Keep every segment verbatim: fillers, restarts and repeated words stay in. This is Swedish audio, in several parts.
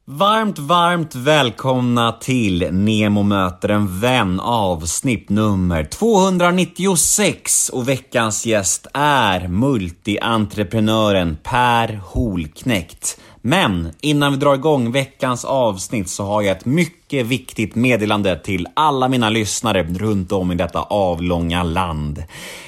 Varmt, varmt välkomna till Nemo möter en vän, avsnitt nummer tvåhundranittiosex. Och veckans gäst är multi-entreprenören Per Holknekt. Men innan vi drar igång veckans avsnitt så har jag ett mycket viktigt meddelande till alla mina lyssnare runt om i detta avlånga land.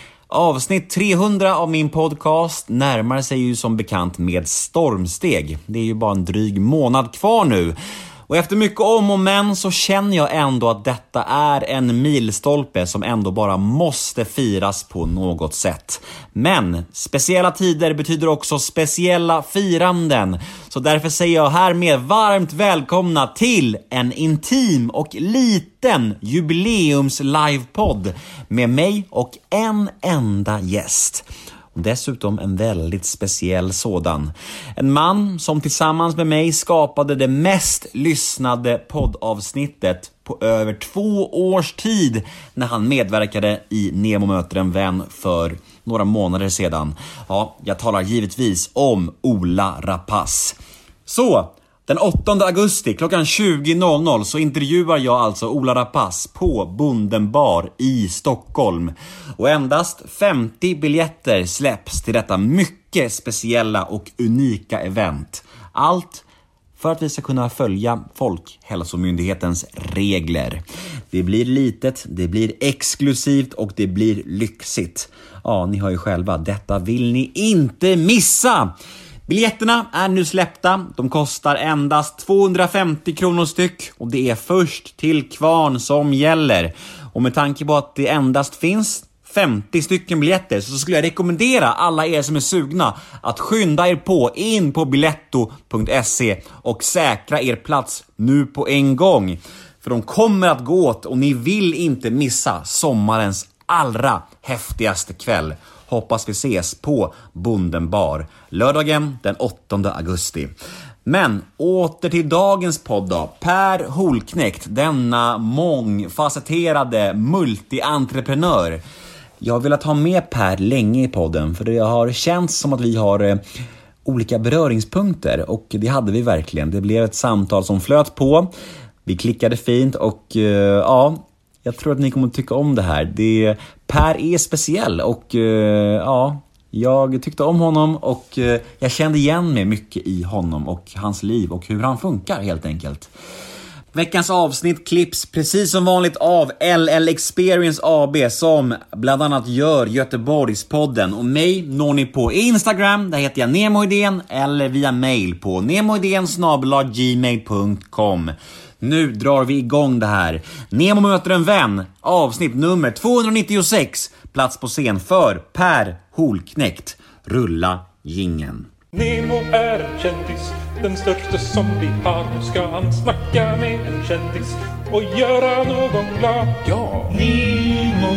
Avsnitt trehundra av min podcast närmar sig ju som bekant med stormsteg. Det är ju bara en dryg månad kvar nu. Och efter mycket om och men så känner jag ändå att detta är en milstolpe som ändå bara måste firas på något sätt. Men speciella tider betyder också speciella firanden. Så därför säger jag härmed varmt välkomna till en intim och liten jubileums livepodd med mig och en enda gäst. Och dessutom en väldigt speciell sådan. En man som tillsammans med mig skapade det mest lyssnade poddavsnittet på över två års tid när han medverkade i Nemo möter en vän för några månader sedan. Ja, jag talar givetvis om Ola Rapace. Så, den åttonde augusti klockan tjugo så intervjuar jag alltså Ola Rapace på Bunden bar i Stockholm. Och endast femtio biljetter släpps till detta mycket speciella och unika event. Allt för att vi ska kunna följa Folkhälsomyndighetens regler. Det blir litet, det blir exklusivt och det blir lyxigt. Ja, ni hör ju själva, detta vill ni inte missa! Biljetterna är nu släppta, de kostar endast tvåhundrafemtio kronor styck och det är först till kvarn som gäller. Och med tanke på att det endast finns femtio stycken biljetter så skulle jag rekommendera alla er som är sugna att skynda er på in på biletto punkt se och säkra er plats nu på en gång. För de kommer att gå åt och ni vill inte missa sommarens allra häftigaste kväll. Hoppas vi ses på Bunden bar lördagen den åttonde augusti. Men åter till dagens podd då. Per Holknekt, denna mångfacetterade multi-entreprenör. Jag har velat ha med Per länge i podden för det har känts som att vi har eh, olika beröringspunkter och det hade vi verkligen. Det blev ett samtal som flöt på. Vi klickade fint och eh, ja... Jag tror att ni kommer att tycka om det här. Det, Per är speciell och uh, ja, jag tyckte om honom och uh, jag kände igen mig mycket i honom och hans liv och hur han funkar helt enkelt. Veckans avsnitt klipps precis som vanligt av L L Experience A B som bland annat gör Göteborgspodden. Och mig når ni på Instagram, där heter jag Nemoidén, eller via mail på nemoidén snabel-a gmail punkt com. Nu drar vi igång det här. Nemo möter en vän, avsnitt nummer tvåhundranittiosex. Plats på scen för Per Holknekt. Rulla jingeln. Nemo är en kändis, den största som vi har. Nu ska han snacka med en kändis och göra någon glad. Ja! Nemo,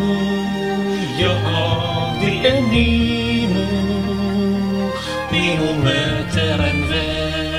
ja det är Nemo. Nemo möter en vän.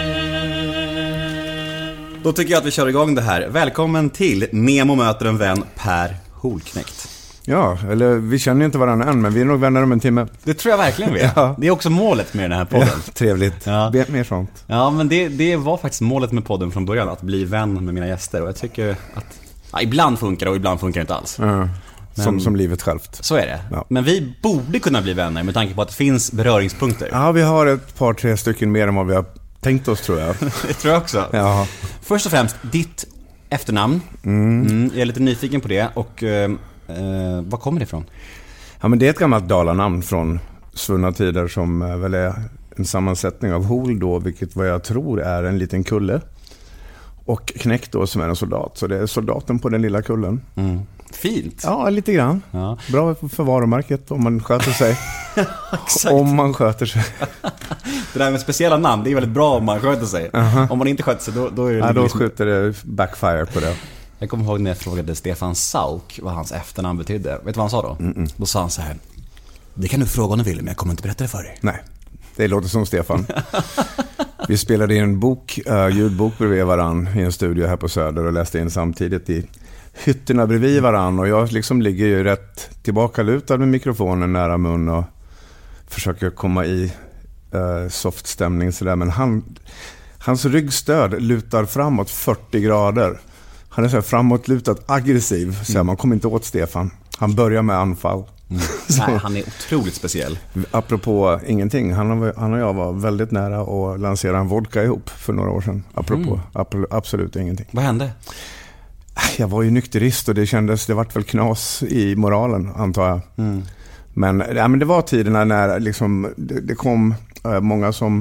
Då tycker jag att vi kör igång det här. Välkommen till Nemo möter en vän, Per Holknekt. Ja, eller vi känner ju inte varandra än, men vi är nog vänner om en timme. Det tror jag verkligen vi är. Ja. Det är också målet med den här podden. Ja, trevligt. Ja. Be- mer sånt. Ja, men det, det var faktiskt målet med podden från början, att bli vän med mina gäster. Och jag tycker att ja, ibland funkar det och ibland funkar det inte alls. Ja. Men, som, som livet självt. Så är det. Ja. Men vi borde kunna bli vänner med tanke på att det finns beröringspunkter. Ja, vi har ett par, tre stycken mer än vad vi har tänkt oss, tror jag. Det tror jag också. Ja. Först och främst, ditt efternamn. Mm. Mm, jag är lite nyfiken på det. Och eh, eh, vad kommer det ifrån? Ja, men det är ett gammalt dalanamn från svunna tider som eh, väl är en sammansättning av hol då, vilket vad jag tror är en liten kulle. Och knäckt då som är en soldat. Så det är soldaten på den lilla kullen. Mm. Fint. Ja, lite grann. Ja. Bra för varumärket om man sköter sig. Om man sköter sig. Det där med speciella namn, det är väldigt bra om man sköter sig. Uh-huh. Om man inte sköter sig, då, då är det... Ja, då liksom... skjuter det backfire på det. Jag kommer ihåg när jag frågade Stefan Sauk vad hans efternamn betydde. Vet du vad han sa då? Mm-mm. Då sa han så här: det kan du fråga om du vill, men jag kommer inte berätta det för dig. Nej, det låter som Stefan. Vi spelade in en bok, uh, ljudbok bredvid varann i en studio här på Söder och läste in samtidigt i hytterna bredvid varann. Och jag liksom ligger ju rätt tillbaka lutad med mikrofonen nära mun och försöker komma i uh, soft stämning sådär. Men han, Hans ryggstöd lutar framåt fyrtio grader. Han är så här framåtlutat aggressiv. Så här, man kommer inte åt Stefan. Han börjar med anfall. Mm. Nej, han är otroligt speciell. Apropå ingenting. Han och, han och jag var väldigt nära att lansera en vodka ihop för några år sedan. Apropå mm. ap- absolut ingenting. Vad hände? Jag var ju nykterist och det kändes, det vart väl knas i moralen, antar jag. Mm. Men, ja, men det var tiderna när liksom, det, det kom äh, många som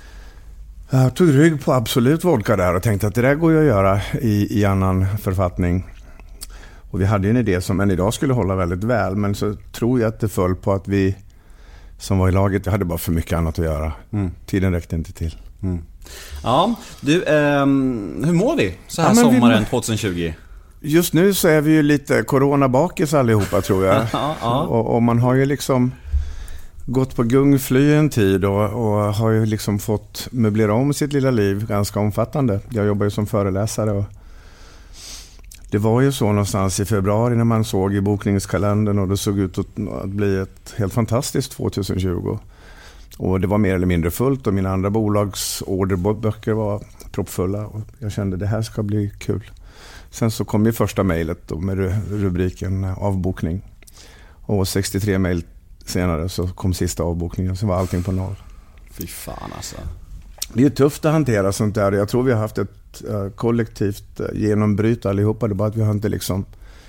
äh, tog rygg på absolut vodka där och tänkte att det där går ju att göra i, i annan författning. Och vi hade en idé som än idag skulle hålla väldigt väl, men så tror jag att det föll på att vi som var i laget, jag hade bara för mycket annat att göra. Mm. Tiden räckte inte till. Mm. Ja, du, eh, hur mår vi så här ja, sommaren vi... tjugo tjugo? Just nu så är vi ju lite coronabakis allihopa, tror jag. ja, ja. Och, och man har ju liksom gått på gungfly en tid och, och har ju liksom fått möblera om sitt lilla liv ganska omfattande. Jag jobbar ju som föreläsare och det var ju så någonstans i februari när man såg i bokningskalendern och det såg ut att, att bli ett helt fantastiskt tjugo tjugo. Och det var mer eller mindre fullt och mina andra bolags orderböcker var proppfulla och jag kände det här ska bli kul. Sen så kom ju första mejlet med rubriken avbokning. Och sextiotre mejl senare så kom sista avbokningen, så var allting på noll. Fy fan alltså. Det är tufft att hantera sånt där. Jag tror vi har haft ett uh, kollektivt uh, genombryt allihopa. Det är bara att vi har inte liksom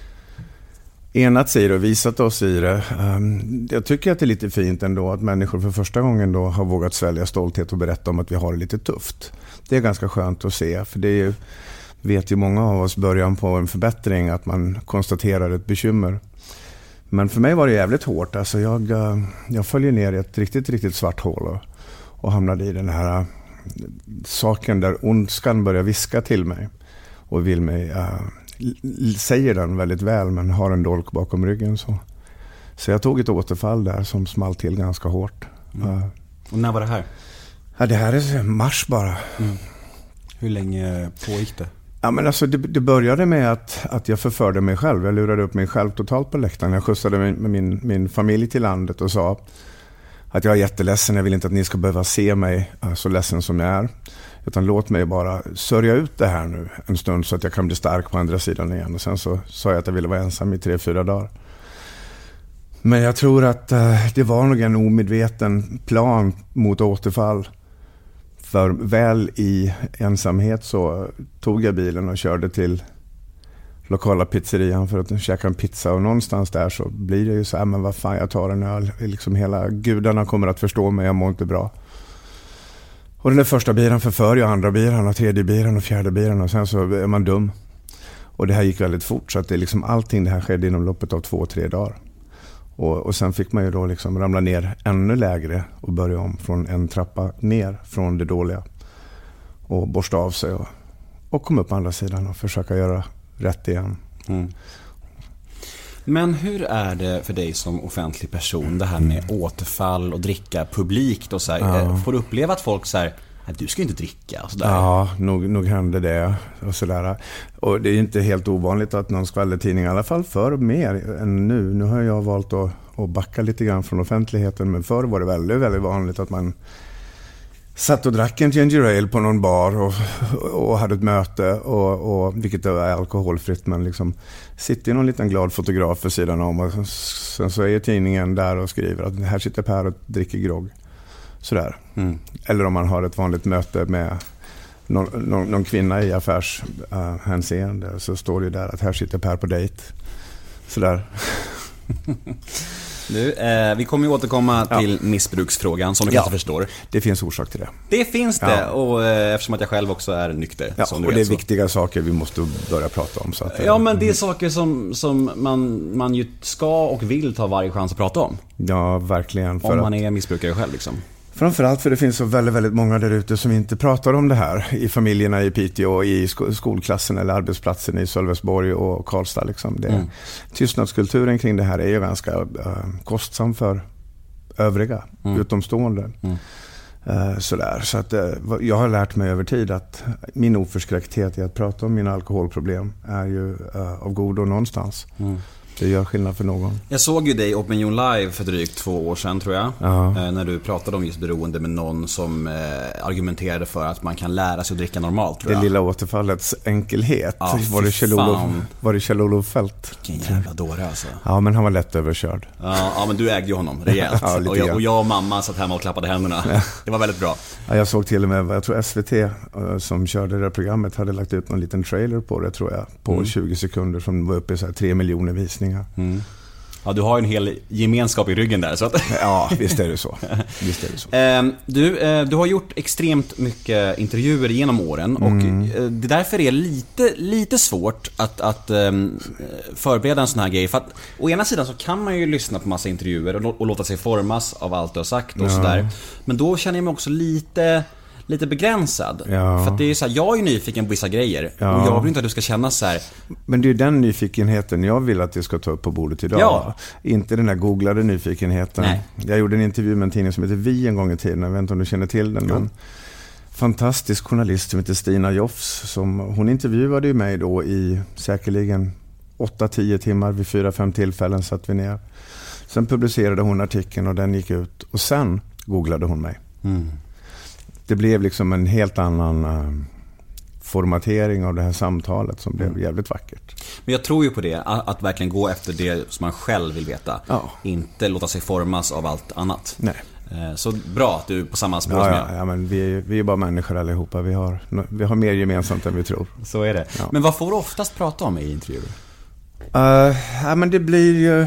enats i det och visat oss i det. Um, jag tycker att det är lite fint ändå att människor för första gången då har vågat svälja stolthet och berätta om att vi har det lite tufft. Det är ganska skönt att se, för det är ju, vet ju många av oss början på en förbättring, att man konstaterar ett bekymmer. Men för mig var det jävligt hårt. Alltså jag, uh, jag följer ner i ett riktigt, riktigt svart hål och, och hamnade i den här uh, saken där ondskan börjar viska till mig och vill mig, uh, säger den väldigt väl men har en dolk bakom ryggen. Så, så jag tog ett återfall där som small till ganska hårt. Mm. Uh, och när var det här? Ja, det här är mars bara. Mm. Hur länge pågick det? Ja, men alltså det, det började med att, att jag förförde mig själv. Jag lurade upp mig själv totalt på läktaren. Jag skjutsade med, med min, min familj till landet och sa att jag är jätteledsen. Jag vill inte att ni ska behöva se mig så ledsen som jag är. Utan låt mig bara sörja ut det här nu en stund så att jag kan bli stark på andra sidan igen. Och sen så sa jag att jag ville vara ensam i tre, fyra dagar. Men jag tror att uh, det var nog en omedveten plan mot återfall. För väl i ensamhet så tog jag bilen och körde till lokala pizzerian för att käka en pizza. Och någonstans där så blir det ju så här, men vad fan, jag tar en öl. Liksom hela gudarna kommer att förstå mig, jag mår inte bra. Och den där första bilen förför jag, andra bilen och tredje bilen och fjärde bilen och sen så är man dum. Och det här gick väldigt fort, så att det liksom, allting det här skedde inom loppet av två, tre dagar. Och, och sen fick man ju då liksom ramla ner ännu lägre och börja om från en trappa ner från det dåliga. Och borsta av sig och, och komma upp på andra sidan och försöka göra rätt igen. Mm. Men hur är det för dig som offentlig person, det här med mm. återfall och dricka publikt och så här, ja. Får du uppleva att folk så här, du ska inte dricka och så där? Ja, nog, nog hände det och så där. Och det är inte helt ovanligt att någon skvallertidning, i alla fall för mer än nu. Nu har jag valt att, att backa lite grann från offentligheten, men förr var det väldigt, väldigt vanligt att man satt och drack en ginger ale på någon bar och, och hade ett möte, och, och, vilket är alkoholfritt, men liksom sitter någon liten glad fotograf för sidan om och sen så är tidningen där och skriver att här sitter Per och dricker grogg. Sådär. Mm. Eller om man har ett vanligt möte med någon, någon, någon kvinna i affärshänseende uh, så står det där att här sitter Per på dejt. Sådär. Du, eh, vi kommer ju återkomma ja. till missbruksfrågan som du ja. kanske förstår. Det finns orsak till det. Det finns det, ja. och eh, eftersom att jag själv också är nykter. Ja, som du och vet, det är så. viktiga saker vi måste börja prata om. Så att, ja, men det är saker som, som man, man ju ska och vill ta varje chans att prata om. Ja, verkligen. För om man att... är missbrukare själv liksom. Framförallt för det finns så väldigt, väldigt många där ute som inte pratar om det här i familjerna i Piteå, i sk- skolklassen eller arbetsplatsen i Sölvesborg och Karlstad. Liksom. Det, mm. Tystnadskulturen kring det här är ju ganska uh, kostsam för övriga, mm. utomstående. Mm. Uh, sådär. Så att, uh, jag har lärt mig över tid att min oförskräckthet i att prata om mina alkoholproblem är ju uh, av godo någonstans. Mm. Det gör skillnad för någon. Jag såg ju dig Opinion Live för drygt två år sedan, tror jag. Ja. När du pratade om just beroende med någon som eh, argumenterade för att man kan lära sig att dricka normalt, tror jag. Det lilla återfallets enkelhet. Ja, var det Kjell-Olof, fan. var det Kjell-Olof Fält? Vilken jävla dåre alltså. Ja, men han var lätt överkörd. Ja, ja men du ägde ju honom rejält. Ja, lite och, jag, grann. och jag och mamma satt hemma och klappade händerna. Det var väldigt bra. Ja, jag såg till och med, jag tror S V T eh, som körde det här programmet hade lagt ut någon liten trailer på det, tror jag. På Mm. tjugo sekunder som var uppe i så här tre miljoner visningar. Mm. Ja, du har ju en hel gemenskap i ryggen där, så att... Ja, visst är det så. Visst är det så. Eh, du, eh, du har gjort extremt mycket intervjuer genom åren. Och Mm. eh, det därför är lite, lite svårt att, att eh, förbereda en sån här grej. För att å ena sidan så kan man ju lyssna på massa intervjuer och, lå- och låta sig formas av allt du har sagt och Ja. sådär. Men då känner jag mig också lite... lite begränsad. Ja. För att det är så här, jag är nyfiken på vissa grejer. Ja. Och jag vill inte att du ska känna så här. Men det är ju den nyfikenheten jag vill att det ska ta upp på bordet idag. Ja. Inte den där googlade nyfikenheten. Nej. Jag gjorde en intervju med en tidning som heter Vi en gång i tiden. Jag vet inte om du känner till den. Jo. Men fantastisk journalist som heter Stina Joffs. Som, hon intervjuade ju mig då i säkerligen åtta tio timmar. Vid fyra fem tillfällen satt vi ner. Sen publicerade hon artikeln och den gick ut. Och sen googlade hon mig. Mm. Det blev liksom en helt annan uh, formatering av det här samtalet som blev jävligt vackert. Men jag tror ju på det, att, att verkligen gå efter det som man själv vill veta. Ja. Inte låta sig formas av allt annat. Nej. Eh, Så bra att du är på samma spår Ja, som ja, jag. ja, men vi, är- vi är bara människor allihopa. Vi har, vi har mer gemensamt än vi tror. Så är det. Ja. Men vad får du oftast prata om i intervjuer? Uh, ja, men det blir ju...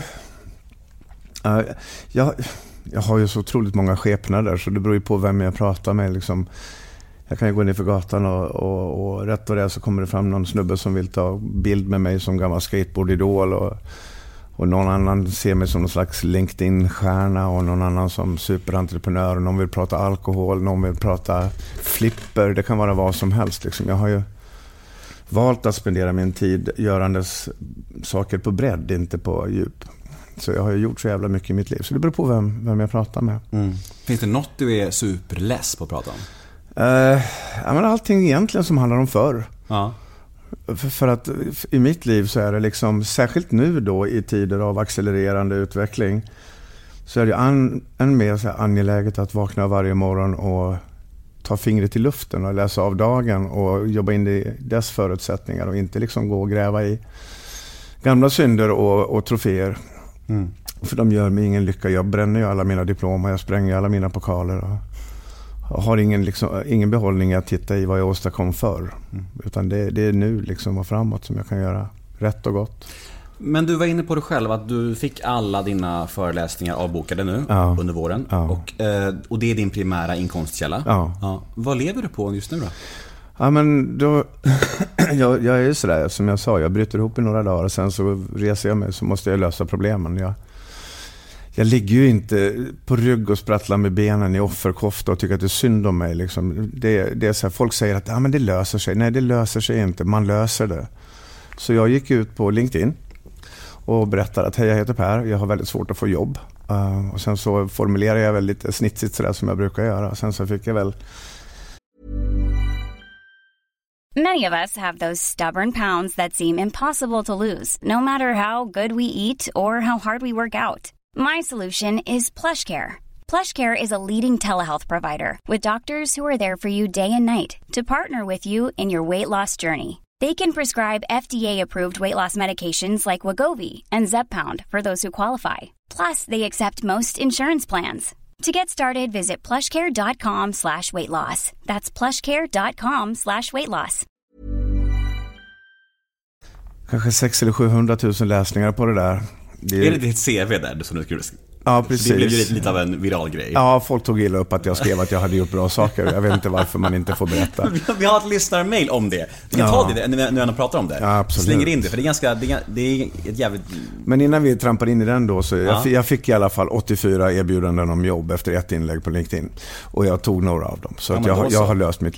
Uh, jag, jag har ju så otroligt många skepnader, så det beror ju på vem jag pratar med. Liksom. Jag kan ju gå ner för gatan och, och, och rätt och det så kommer det fram någon snubbe som vill ta bild med mig som gammal skateboardidol. Och, och någon annan ser mig som någon slags LinkedIn-stjärna och någon annan som superentreprenör. Någon vill prata alkohol, någon vill prata flipper. Det kan vara vad som helst. Liksom. Jag har ju valt att spendera min tid görandes saker på bredd, inte på djup. Så jag har ju gjort så jävla mycket i mitt liv. Så det beror på vem, vem jag pratar med. Mm. Finns det något du är superless på att prata om? Uh, ja, men allting egentligen som handlar om förr. Ja. För, för att i mitt liv så är det liksom, särskilt nu då i tider av accelererande utveckling, så är det an, än mer så här angeläget att vakna varje morgon och ta fingret i luften och läsa av dagen och jobba in i dess förutsättningar och inte liksom gå och gräva i gamla synder och, och troféer. Mm. För de gör mig ingen lycka. Jag bränner ju alla mina diplom och jag spränger alla mina pokaler och, och har ingen, liksom, ingen behållning att titta i vad jag åstadkom förr. Mm. Utan det, det är nu liksom och framåt som jag kan göra rätt och gott. Men du var inne på det själv att du fick alla dina föreläsningar avbokade nu Ja. under våren. Ja. Och, eh, och det är din primära inkomstkälla. Ja. Ja. Vad lever du på just nu då? Ja, men då, jag, jag är ju sådär, som jag sa, jag bryter ihop i några dagar och sen så reser jag mig så måste jag lösa problemen. Jag, jag ligger ju inte på rygg och sprattlar med benen i offerkofta och tycker att det är synd om mig. Liksom. Det, det är så här, folk säger att ja, men det löser sig. Nej, det löser sig inte. Man löser det. Så jag gick ut på LinkedIn och berättade att hej, jag heter Per. Jag har väldigt svårt att få jobb. Uh, och sen så formulerade jag väl lite snitsigt sådär som jag brukar göra. Sen så fick jag väl... Many of us have those stubborn pounds that seem impossible to lose, no matter how good we eat or how hard we work out. My solution is PlushCare. PlushCare is a leading telehealth provider with doctors who are there for you day and night to partner with you in your weight loss journey. They can prescribe F D A-approved weight loss medications like Wegovy and Zepbound for those who qualify. Plus, they accept most insurance plans. To get started, visit plushcare.com slash weight loss. That's plushcare.com slash weight loss. Kanske sex eller sjuhundratusen läsningar på det där. Det Är det ditt C V där som du skulle... Ja, precis. Det blev ju lite, lite av en viral grej. Ja, folk tog illa upp att jag skrev att jag hade gjort bra saker. Jag vet inte varför man inte får berätta. Vi har ett lyssnarmail om det. Vi kan Ja. ta det när vi ändå pratar om det. Ja, absolut. Slänger in det, för det är ganska, det är, det är ett jävligt... Men innan vi trampar in i den då så Ja. jag, jag fick i alla fall åttiofyra erbjudanden om jobb efter ett inlägg på LinkedIn. Och jag tog några av dem. Så Ja, att men jag, då har- så. jag har löst mitt liv.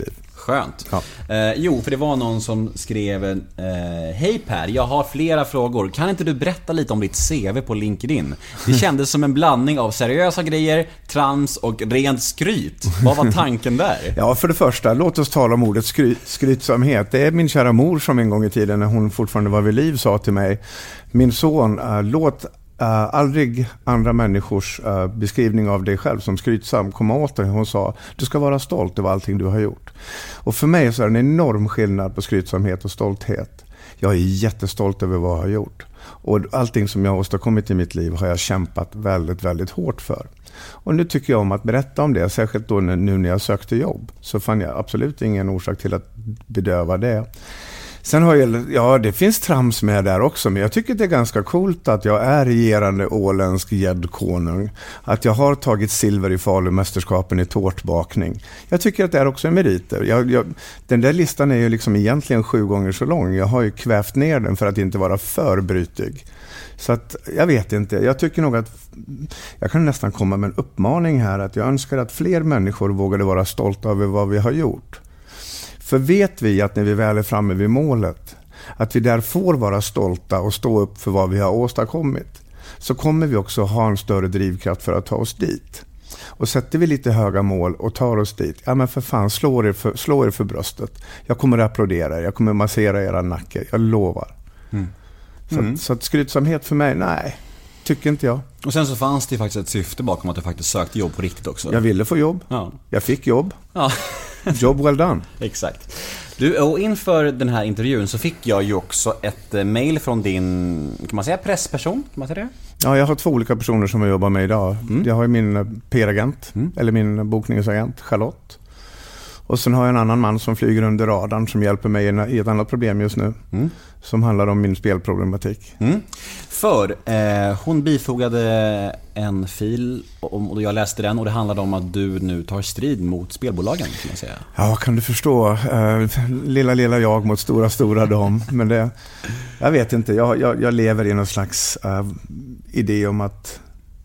Skönt. Ja. Eh, jo, för det var någon som skrev eh, hej Per, jag har flera frågor. Kan inte du berätta lite om ditt C V på LinkedIn? Det kändes som en blandning av seriösa grejer, trams och rent skryt. Vad var tanken där? Ja, för det första, låt oss tala om ordet skry- skrytsamhet. Det är min kära mor som en gång i tiden, när hon fortfarande var vid liv, sa till mig: min son, äh, låt Uh, aldrig andra människors uh, beskrivning av dig själv som skrytsam komma åt dig. Hon sa, du ska vara stolt över allting du har gjort. Och för mig så är det en enorm skillnad på skrytsamhet och stolthet. Jag är jättestolt över vad jag har gjort. Och allting som jag har åstadkommit i mitt liv har jag kämpat väldigt, väldigt hårt för. Och nu tycker jag om att berätta om det, särskilt då nu när jag sökte jobb. Så fann jag absolut ingen orsak till att bedöva det. Sen har jag, ja, det finns trams med där också, men jag tycker det är ganska coolt att jag är regerande åländsk gäddkonung. Att jag har tagit silver i Falumästerskapen i tårtbakning. Jag tycker att det är också en meriter. Jag, jag, den där listan är ju liksom egentligen sju gånger så lång. Jag har ju kvävt ner den för att inte vara för brytig. Så att, jag vet inte. Jag tycker nog att jag kan nästan komma med en uppmaning här, att jag önskar att fler människor vågade vara stolta över vad vi har gjort. För vet vi att när vi väl är framme vid målet, att vi där får vara stolta och stå upp för vad vi har åstadkommit, så kommer vi också ha en större drivkraft för att ta oss dit. Och sätter vi lite höga mål och tar oss dit, ja men för fan, slå er för, slå er för bröstet. Jag kommer att applådera, jag kommer att massera era nacke, jag lovar. Mm. Så, mm. så att skrytsamhet för mig, nej, tycker inte jag. Och sen så fanns det faktiskt ett syfte bakom att du faktiskt sökte jobb på riktigt också. Jag ville få jobb, ja. Jag fick jobb. Ja. Job well done. Exakt. Du, och inför den här intervjun så fick jag ju också ett mejl från din, kan man säga, pressperson? Kan man säga det? Ja, jag har två olika personer som jag jobbar med idag. Mm. Jag har ju min P R-agent, mm. eller min bokningsagent, Charlotte. Och sen har jag en annan man som flyger under radarn som hjälper mig i ett annat problem just nu. Mm. Som handlar om min spelproblematik. Mm. För eh, hon bifogade en fil och jag läste den, och det handlade om att du nu tar strid mot spelbolagen, kan man säga. Ja, kan du förstå? Eh, lilla, lilla jag mot stora, stora dom. Men det, jag vet inte, jag, jag, jag lever i någon slags uh, idé om att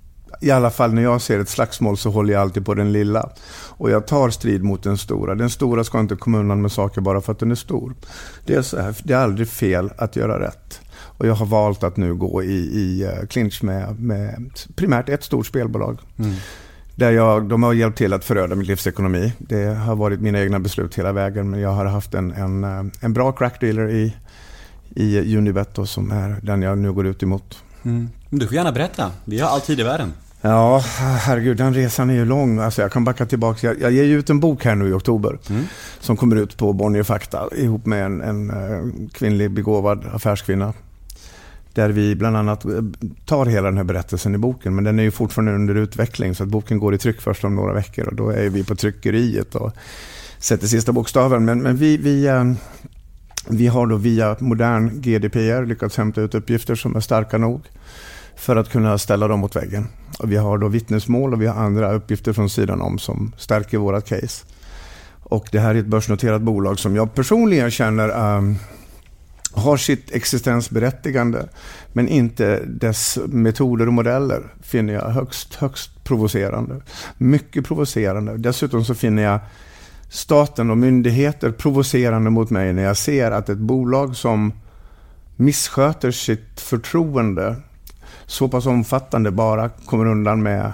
i alla fall när jag ser ett slagsmål så håller jag alltid på den lilla. Och jag tar strid mot den stora. Den stora ska inte komma undan med saker bara för att den är stor. Det är, så här, det är aldrig fel att göra rätt. Och jag har valt att nu gå i, i clinch med, med primärt ett stort spelbolag. Mm. Där jag, de har hjälpt till att föröda min livsekonomi. Det har varit mina egna beslut hela vägen. Men jag har haft en, en, en bra crackdealer i, i Unibet då, som är den jag nu går ut emot. Mm. Du får gärna berätta. Vi har all tid i världen. Ja, herregud, den resan är ju lång. Alltså jag kan backa tillbaka. Jag, jag ger ut en bok här nu i oktober mm. som kommer ut på Bonnier Fakta ihop med en, en, en kvinnlig begåvad affärskvinna. Där vi bland annat tar hela den här berättelsen i boken. Men den är ju fortfarande under utveckling, så att boken går i tryck först om några veckor. Och då är vi på tryckeriet och sätter sista bokstaven. Men, men vi... vi Vi har då via modern G D P R lyckats hämta ut uppgifter som är starka nog för att kunna ställa dem mot väggen. Och vi har då vittnesmål och vi har andra uppgifter från sidan om som stärker vårat case. Och det här är ett börsnoterat bolag som jag personligen känner um, har sitt existensberättigande, men inte dess metoder och modeller finner jag högst, högst provocerande. Mycket provocerande. Dessutom så finner jag staten och myndigheter provocerande mot mig när jag ser att ett bolag som missköter sitt förtroende så pass omfattande bara kommer undan med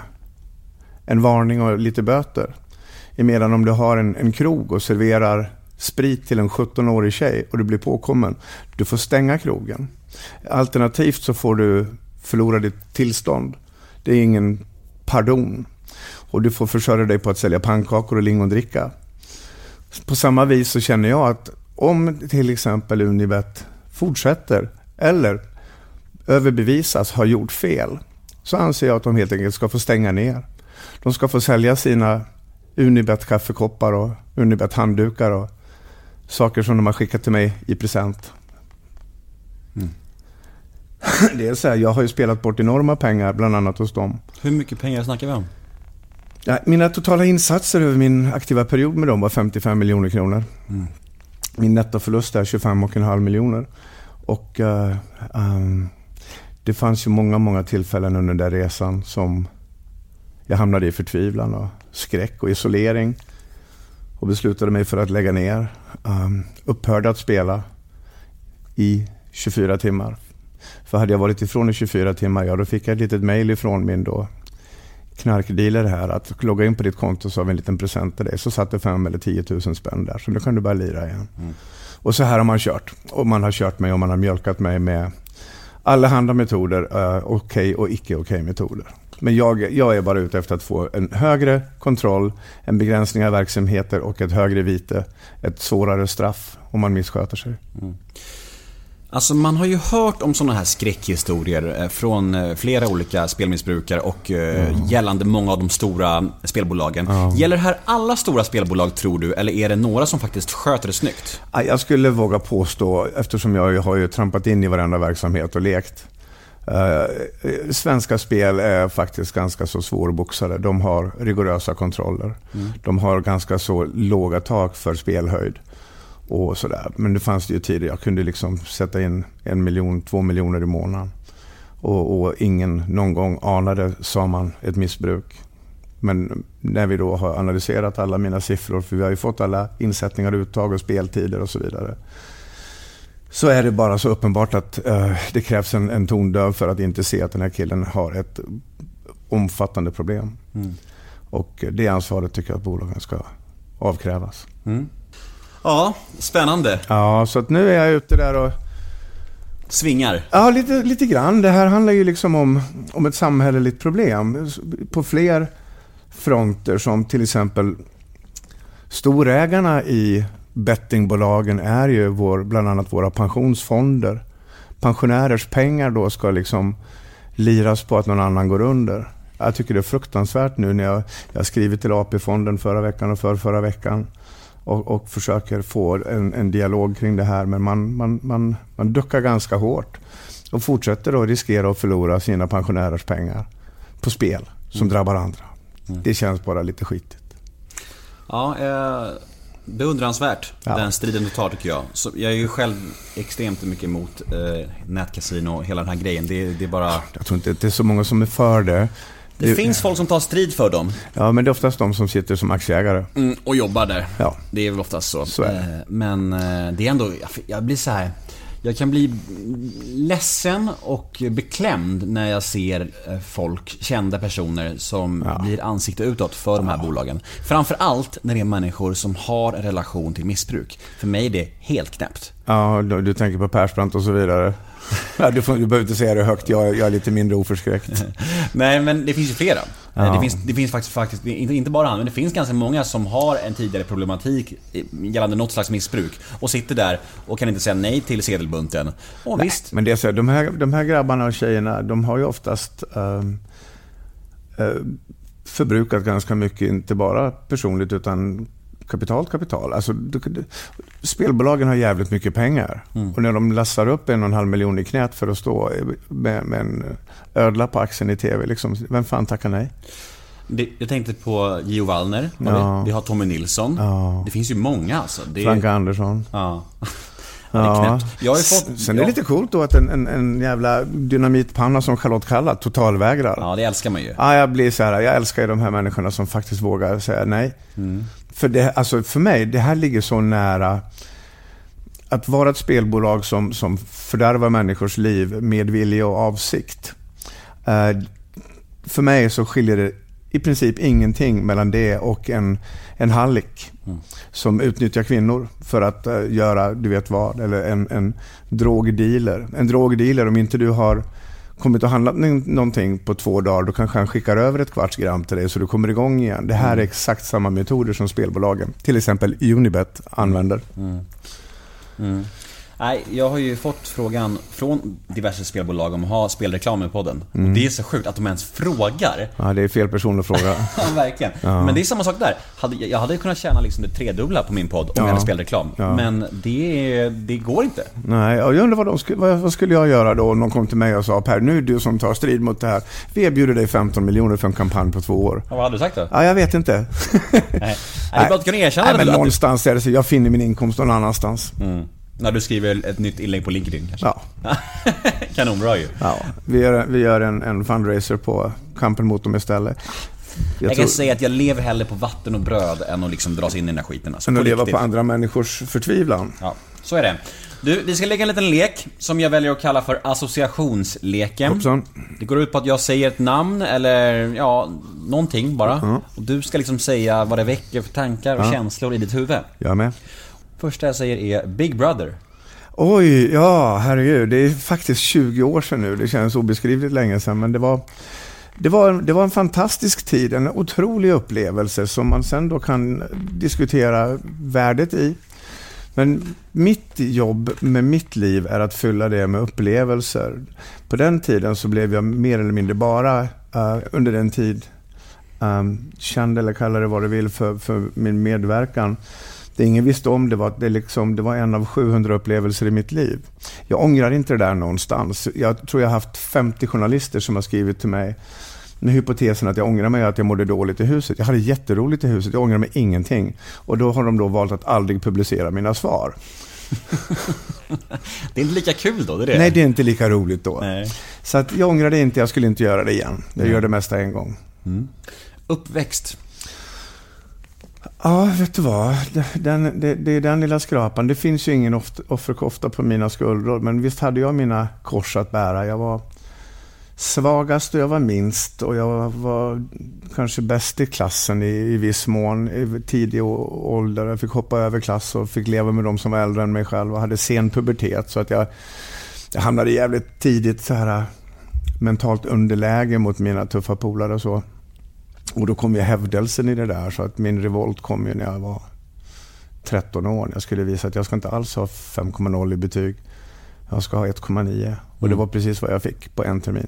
en varning och lite böter. Emedan om du har en, en krog och serverar sprit till en sjuttonårig tjej och du blir påkommen, du får stänga krogen. Alternativt så får du förlora ditt tillstånd. Det är ingen pardon. Och du får försörja dig på att sälja pannkakor och lingondricka. På samma vis så känner jag att om till exempel Unibet fortsätter eller överbevisas ha gjort fel, så anser jag att de helt enkelt ska få stänga ner. De ska få sälja sina Unibet kaffekoppar och Unibet handdukar och saker som de har skickat till mig i present. Mm. Det är så här, jag har ju spelat bort enorma pengar bland annat hos dem. Hur mycket pengar snackar vi om? Ja, mina totala insatser över min aktiva period med dem var femtiofem miljoner kronor. Mm. Min nettoförlust är tjugofem komma fem miljoner. Och uh, um, det fanns ju många, många tillfällen under den där resan som jag hamnade i förtvivlan och skräck och isolering. och beslutade mig för att lägga ner. Um, upphörde att spela i tjugofyra timmar. För hade jag varit ifrån i tjugofyra timmar, ja, då fick jag ett litet mejl ifrån min då knarkdealer här att logga in på ditt konto, så har vi en liten present till dig. Så satt det fem eller tio tusen spänn där, så då kan du bara lira igen. Mm. Och så här har man kört. Och man har kört mig och man har mjölkat mig med alla andra metoder, uh, okej okay och icke okej okay metoder. Men jag, jag är bara ute efter att få en högre kontroll, en begränsning av verksamheter och ett högre vite, ett svårare straff om man missköter sig. Mm. Alltså man har ju hört om sådana här skräckhistorier från flera olika spelmissbrukare och mm. gällande många av de stora spelbolagen. Mm. Gäller det här alla stora spelbolag, tror du, eller är det några som faktiskt sköter det snyggt? Jag skulle våga påstå, eftersom jag har ju trampat in i varenda verksamhet och lekt. Uh, svenska spel är faktiskt ganska så svårboxade. De har rigorösa kontroller. Mm. De har ganska så låga tak för spelhöjd. Och sådär. Men det fanns det ju tidigare. Jag kunde liksom sätta in en miljon, två miljoner i månaden. Och, och ingen någon gång anade, sa man, ett missbruk. Men när vi då har analyserat alla mina siffror, för vi har ju fått alla insättningar, uttag och speltider och så vidare, så är det bara så uppenbart att uh, det krävs en, en tondöv för att inte se att den här killen har ett omfattande problem. Mm. Och det ansvaret tycker jag att bolagen ska avkrävas. Mm. Ja, spännande. Ja, så att nu är jag ute där och svingar. Ja, lite, lite grann. Det här handlar ju liksom om, om ett samhälleligt problem på fler fronter, som till exempel storägarna i bettingbolagen är ju vår, bland annat våra pensionsfonder. Pensionärers pengar då ska liksom liras på att någon annan går under. Jag tycker det är fruktansvärt nu när jag, jag har skrivit till A P-fonden förra veckan och för förra veckan. Och, och försöker få en, en dialog kring det här, men man, man, man, man duckar ganska hårt och fortsätter då riskera att förlora sina pensionärers pengar på spel som mm. drabbar andra. Mm. Det känns bara lite skitigt. Ja, eh, beundransvärt, ja. Den striden du tar, tycker jag. Så jag är ju själv extremt mycket emot eh, nätkasino och hela den här grejen. Det, det är bara... Jag tror inte att det är så många som är för det. Det, det finns folk som tar strid för dem. Ja, men det är oftast de som sitter som aktieägare. Mm, och jobbar där. Ja. Det är väl oftast så. så är men det är ändå, jag blir så här, jag kan bli ledsen och beklämd när jag ser folk, kända personer som ja. blir ansikte utåt för de här ja. bolagen. Framförallt när det är människor som har en relation till missbruk. För mig är det helt knäppt. Ja, du, du tänker på Persbrandt och så vidare. Ja, du, får, du behöver inte säga det högt, jag, jag är lite mindre oförskräckt. Nej, men det finns ju flera. Ja. Det, finns, det finns faktiskt, faktiskt inte, inte bara han, men det finns ganska många som har en tidigare problematik gällande något slags missbruk och sitter där och kan inte säga nej till sedelbunten. Och nej, visst. Men det är så, de här, de här grabbarna och tjejerna, de har ju oftast um, uh, förbrukat ganska mycket, inte bara personligt utan kapital, kapital. Alltså, det, det, spelbolagen har jävligt mycket pengar. Mm. Och när de lassar upp en och en halv miljon i knät för att stå med, med en ödla på axeln i tv, liksom, vem fan tackar nej? Det, jag tänkte på Gio Wallner. Ja. Vi, vi har Tommy Nilsson. Ja. Det finns ju många. Alltså. Det är... Franka Andersson. Ja. Ja, det är knäppt. Jag har ju fått... Sen är det lite coolt då att en, en, en jävla dynamitpanna som Charlotte Kalla totalvägrar. Ja, det älskar man ju. Ja, jag blir så här, jag älskar ju de här människorna som faktiskt vågar säga nej. Mm. För, det, alltså för mig, det här ligger så nära att vara ett spelbolag som, som fördärvar människors liv med vilja och avsikt. Uh, för mig så skiljer det i princip ingenting mellan det och en, en hallick mm. som utnyttjar kvinnor för att uh, göra, du vet vad, eller en, en drogdealer. En drogdealer, om inte du har kommit att handla någonting på två dagar, då kanske han skickar över ett kvarts gram till dig så du kommer igång igen. Det här mm. är exakt samma metoder som spelbolagen, till exempel Unibet, använder. Mm. Mm. Nej, jag har ju fått frågan från diverse spelbolag om att ha spelreklam i podden. Mm. Och det är så sjukt att de ens frågar. Ja, det är fel person att fråga. Ja, verkligen. Ja. Men det är samma sak där. Jag hade kunnat tjäna liksom det tredubbla på min podd om ja. jag hade spelreklam. Ja. Men det, det går inte. Nej, jag undrar vad, de skulle, vad, vad skulle jag göra då om någon kom till mig och sa: Per, nu är du som tar strid mot det här. Vi erbjuder dig femton miljoner för en kampanj på två år. Ja, vad hade du sagt då? Ja, jag vet inte. Nej, Nej. Det är bara att kunna erkänna. Nej, men någonstans är det så. Jag finner min inkomst någon annanstans. Mm. När du skriver ett nytt inlägg på LinkedIn kanske. Ja. Kanonbra ju. Ja, vi gör, vi gör en, en fundraiser på kampen mot dem istället. Jag, jag kan tror... säga att jag lever hellre på vatten och bröd än att liksom dras in i den här skiten. Alltså, än att på leva riktigt. på andra människors förtvivlan. Ja, så är det. Du, vi ska lägga en liten lek som jag väljer att kalla för associationsleken. Hoppsan. Det går ut på att jag säger ett namn eller ja, någonting bara. Mm. Och du ska liksom säga vad det väcker för tankar och Ja. känslor i ditt huvud. Jag med. Första jag säger är Big Brother. Oj, ja, herregud. Det är faktiskt tjugo år sedan nu. Det känns obeskrivligt länge sedan. Men det var, det var, det var en fantastisk tid. En otrolig upplevelse som man sen då kan diskutera värdet i. Men mitt jobb med mitt liv är att fylla det med upplevelser. På den tiden så blev jag mer eller mindre bara uh, under den tid um, känd eller kalla det vad du vill för, för min medverkan. Det ingen visste om det var, det, liksom, det var en av sjuhundra upplevelser i mitt liv. Jag ångrar inte det där någonstans. Jag tror jag har haft femtio journalister som har skrivit till mig med hypotesen att jag ångrar mig att jag mådde dåligt i huset. Jag hade jätteroligt i huset, jag ångrar mig ingenting. Och då har de då valt att aldrig publicera mina svar. Det är inte lika kul då, det är det? Nej, det är inte lika roligt då. Nej. Så att jag ångrar det inte, jag skulle inte göra det igen. Jag mm. gör det mesta en gång. Mm. Uppväxt. Ja, vet du vad? Den, det, det är den lilla skrapan. Det finns ju ingen offerkofta på mina skuldror. Men visst hade jag mina kors att bära. Jag var svagast och jag var minst. Och jag var kanske bäst i klassen i, i viss mån. I tidig ålder. Jag fick hoppa över klass och fick leva med dem som var äldre än mig själv. Och hade sen pubertet. Så att jag, jag hamnade jävligt tidigt så här mentalt underläge mot mina tuffa polare och så. Och då kom ju hävdelsen i det där, så att min revolt kom ju när jag var tretton år. Jag skulle visa att jag ska inte alls ha fem komma noll i betyg. Jag ska ha ett komma nio. Och det var precis vad jag fick på en termin.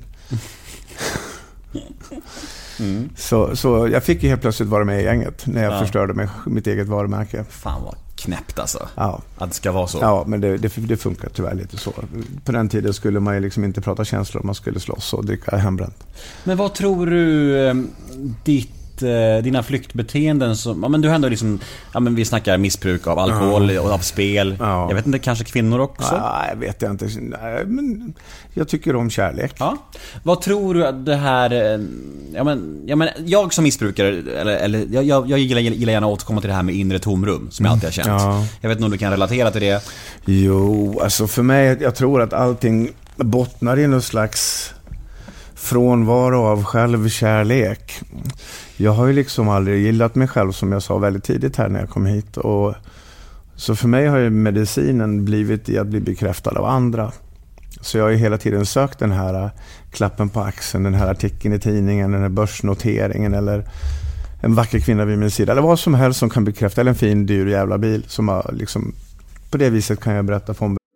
Mm. Så, så jag fick ju helt plötsligt vara med i gänget när jag ja. förstörde mig, mitt eget varumärke. Fan vad knäppt alltså. Ja. Att det ska vara så. Ja, men det, det, det funkar tyvärr lite så. På den tiden skulle man ju liksom inte prata känslor, man skulle slåss och dricka hembränt. Men vad tror du ditt dina flyktbeteenden som, ja men du har ändå liksom, ja men vi snackar missbruk av alkohol ja. och av spel. Ja. Jag vet inte, kanske kvinnor också? Nej, jag vet inte. Nej, men jag tycker om kärlek. Ja. Vad tror du att det här, ja men, ja men jag som missbrukare, eller, eller jag, jag, jag gillar, gillar gärna att återkomma till det här med inre tomrum som jag alltid har känt. Ja. Jag vet inte om du kan relatera till det? Jo, alltså för mig, jag tror att allting bottnar i någon slags frånvaro av självkärlek. Jag har ju liksom aldrig gillat mig själv, som jag sa väldigt tidigt här när jag kom hit. Och så för mig har ju medicinen blivit i att bli bekräftad av andra. Så jag har ju hela tiden sökt den här klappen på axeln, den här artikeln i tidningen, den här börsnoteringen eller en vacker kvinna vid min sida. Eller vad som helst som kan bekräfta, eller en fin, dyr jävla bil. Som har liksom, på det viset kan jag berätta för om.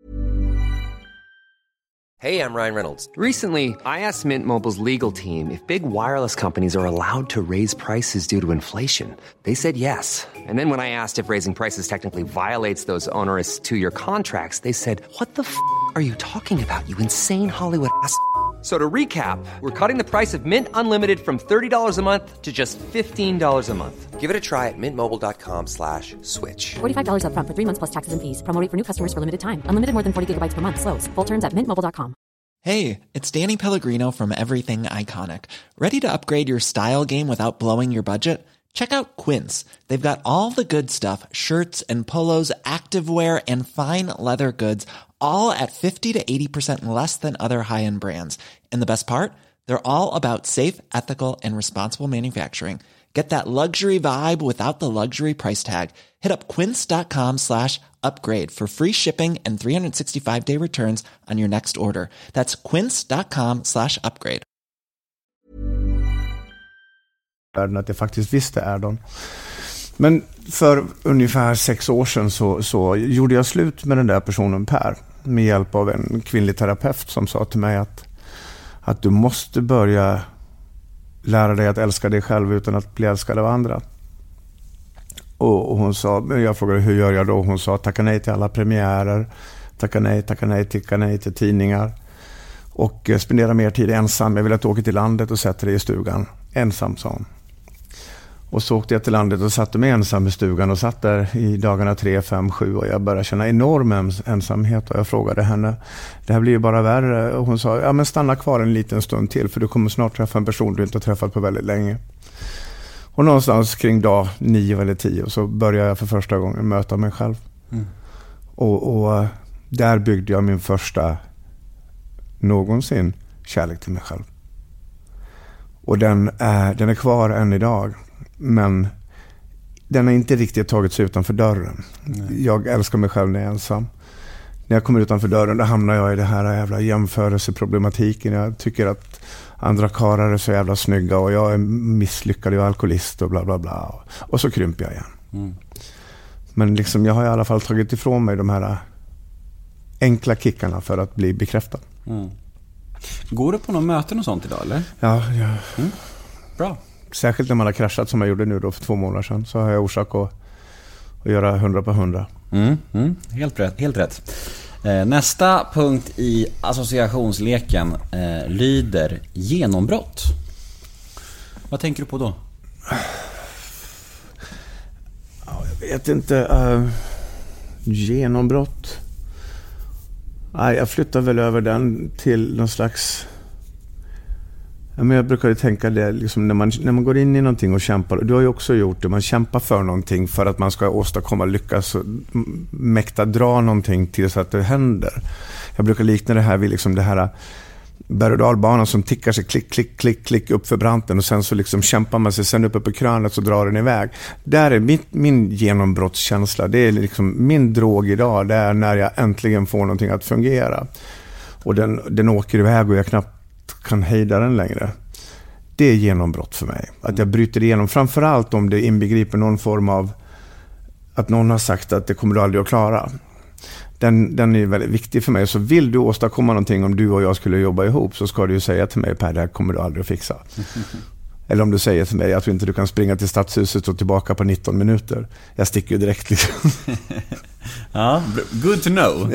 Hey, I'm Ryan Reynolds. Recently, I asked Mint Mobile's legal team if big wireless companies are allowed to raise prices due to inflation. They said yes. And then when I asked if raising prices technically violates those onerous two-year contracts, they said, what the f*** are you talking about, you insane Hollywood ass f- So to recap, we're cutting the price of Mint Unlimited from thirty dollars a month to just fifteen dollars a month. Give it a try at mintmobile.com slash switch. forty-five dollars up front for three months plus taxes and fees. Promo rate for new customers for limited time. Unlimited more than forty gigabytes per month. Slows full terms at mint mobile dot com. Hey, it's Danny Pellegrino from Everything Iconic. Ready to upgrade your style game without blowing your budget? Check out Quince. They've got all the good stuff, shirts and polos, activewear, and fine leather goods, all at fifty to eighty percent less than other high-end brands. And the best part? They're all about safe, ethical, and responsible manufacturing. Get that luxury vibe without the luxury price tag. Hit up quince.com slash upgrade for free shipping and three sixty-five day returns on your next order. That's quince.com slash upgrade. Att jag faktiskt visste är de. Men för ungefär sex år sedan så, så gjorde jag slut med den där personen Per. Med hjälp av en kvinnlig terapeut som sa till mig att, att du måste börja lära dig att älska dig själv utan att bli älskad av andra. Och, och hon sa, jag frågade hur gör jag då? Hon sa tacka nej till alla premiärer, tacka nej, tacka nej, tacka nej till tidningar. Och eh, spendera mer tid ensam. Jag vill att du åker till landet och sätter dig i stugan. Ensam, sa hon. Och så åkte jag till landet och satte mig ensam i stugan och satt där i dagarna tre, fem, sju och jag började känna enorm ens- ensamhet och jag frågade henne, det här blir ju bara värre, och hon sa, ja men stanna kvar en liten stund till för du kommer snart träffa en person du inte har träffat på väldigt länge. Och någonstans kring dag nio eller tio så började jag för första gången möta mig själv. Mm. Och, och där byggde jag min första någonsin kärlek till mig själv. Och den är, den är kvar än idag. Men den har inte riktigt tagit sig utanför dörren. Nej. Jag älskar mig själv när jag är ensam. När jag kommer utanför dörren då hamnar jag i det här jävla jämförelseproblematiken. Jag tycker att andra karlar är så jävla snygga och jag är misslyckad och alkoholist och bla bla bla. Och så krymper jag igen. Mm. Men liksom jag har i alla fall tagit ifrån mig de här enkla kickarna för att bli bekräftad. Mm. Går du på någon möten och sånt idag eller? Ja, ja. Mm. Bra. Särskilt när man har kraschat som jag gjorde nu då för två månader sedan så har jag orsak att, att göra hundra på hundra. Mm. Mm. Helt rätt. Helt rätt. Eh, nästa punkt i associationsleken eh, lyder genombrott. Vad tänker du på då? Ja, jag vet inte. Uh, genombrott. Nej, jag flyttar väl över den till någon slags... Ja, men jag brukar ju tänka det liksom när, man, när man går in i någonting och kämpar. Du har ju också gjort det. Man kämpar för någonting för att man ska åstadkomma lyckas och mäkta dra någonting till så att det händer. Jag brukar likna det här vid liksom det här berg- och dalbanan som tickar sig klick, klick, klick, klick upp för branten och sen så liksom kämpar man sig sen uppe på krönet så drar den iväg. Där är min, min genombrottskänsla. Det är liksom min drog idag. Det är när jag äntligen får någonting att fungera. Och den, den åker iväg och jag knappt kan hejda den längre. Det är genombrott för mig. Att jag bryter igenom. Framförallt om det inbegriper någon form av att någon har sagt att det kommer du aldrig att klara. Den, den är väldigt viktig för mig. Så vill du åstadkomma någonting om du och jag skulle jobba ihop så ska du ju säga till mig, Per, det här kommer du aldrig att fixa. Eller om du säger till mig att du inte du kan springa till stadshuset och tillbaka på nitton minuter. Jag sticker ju direkt liksom. Ja, good to know.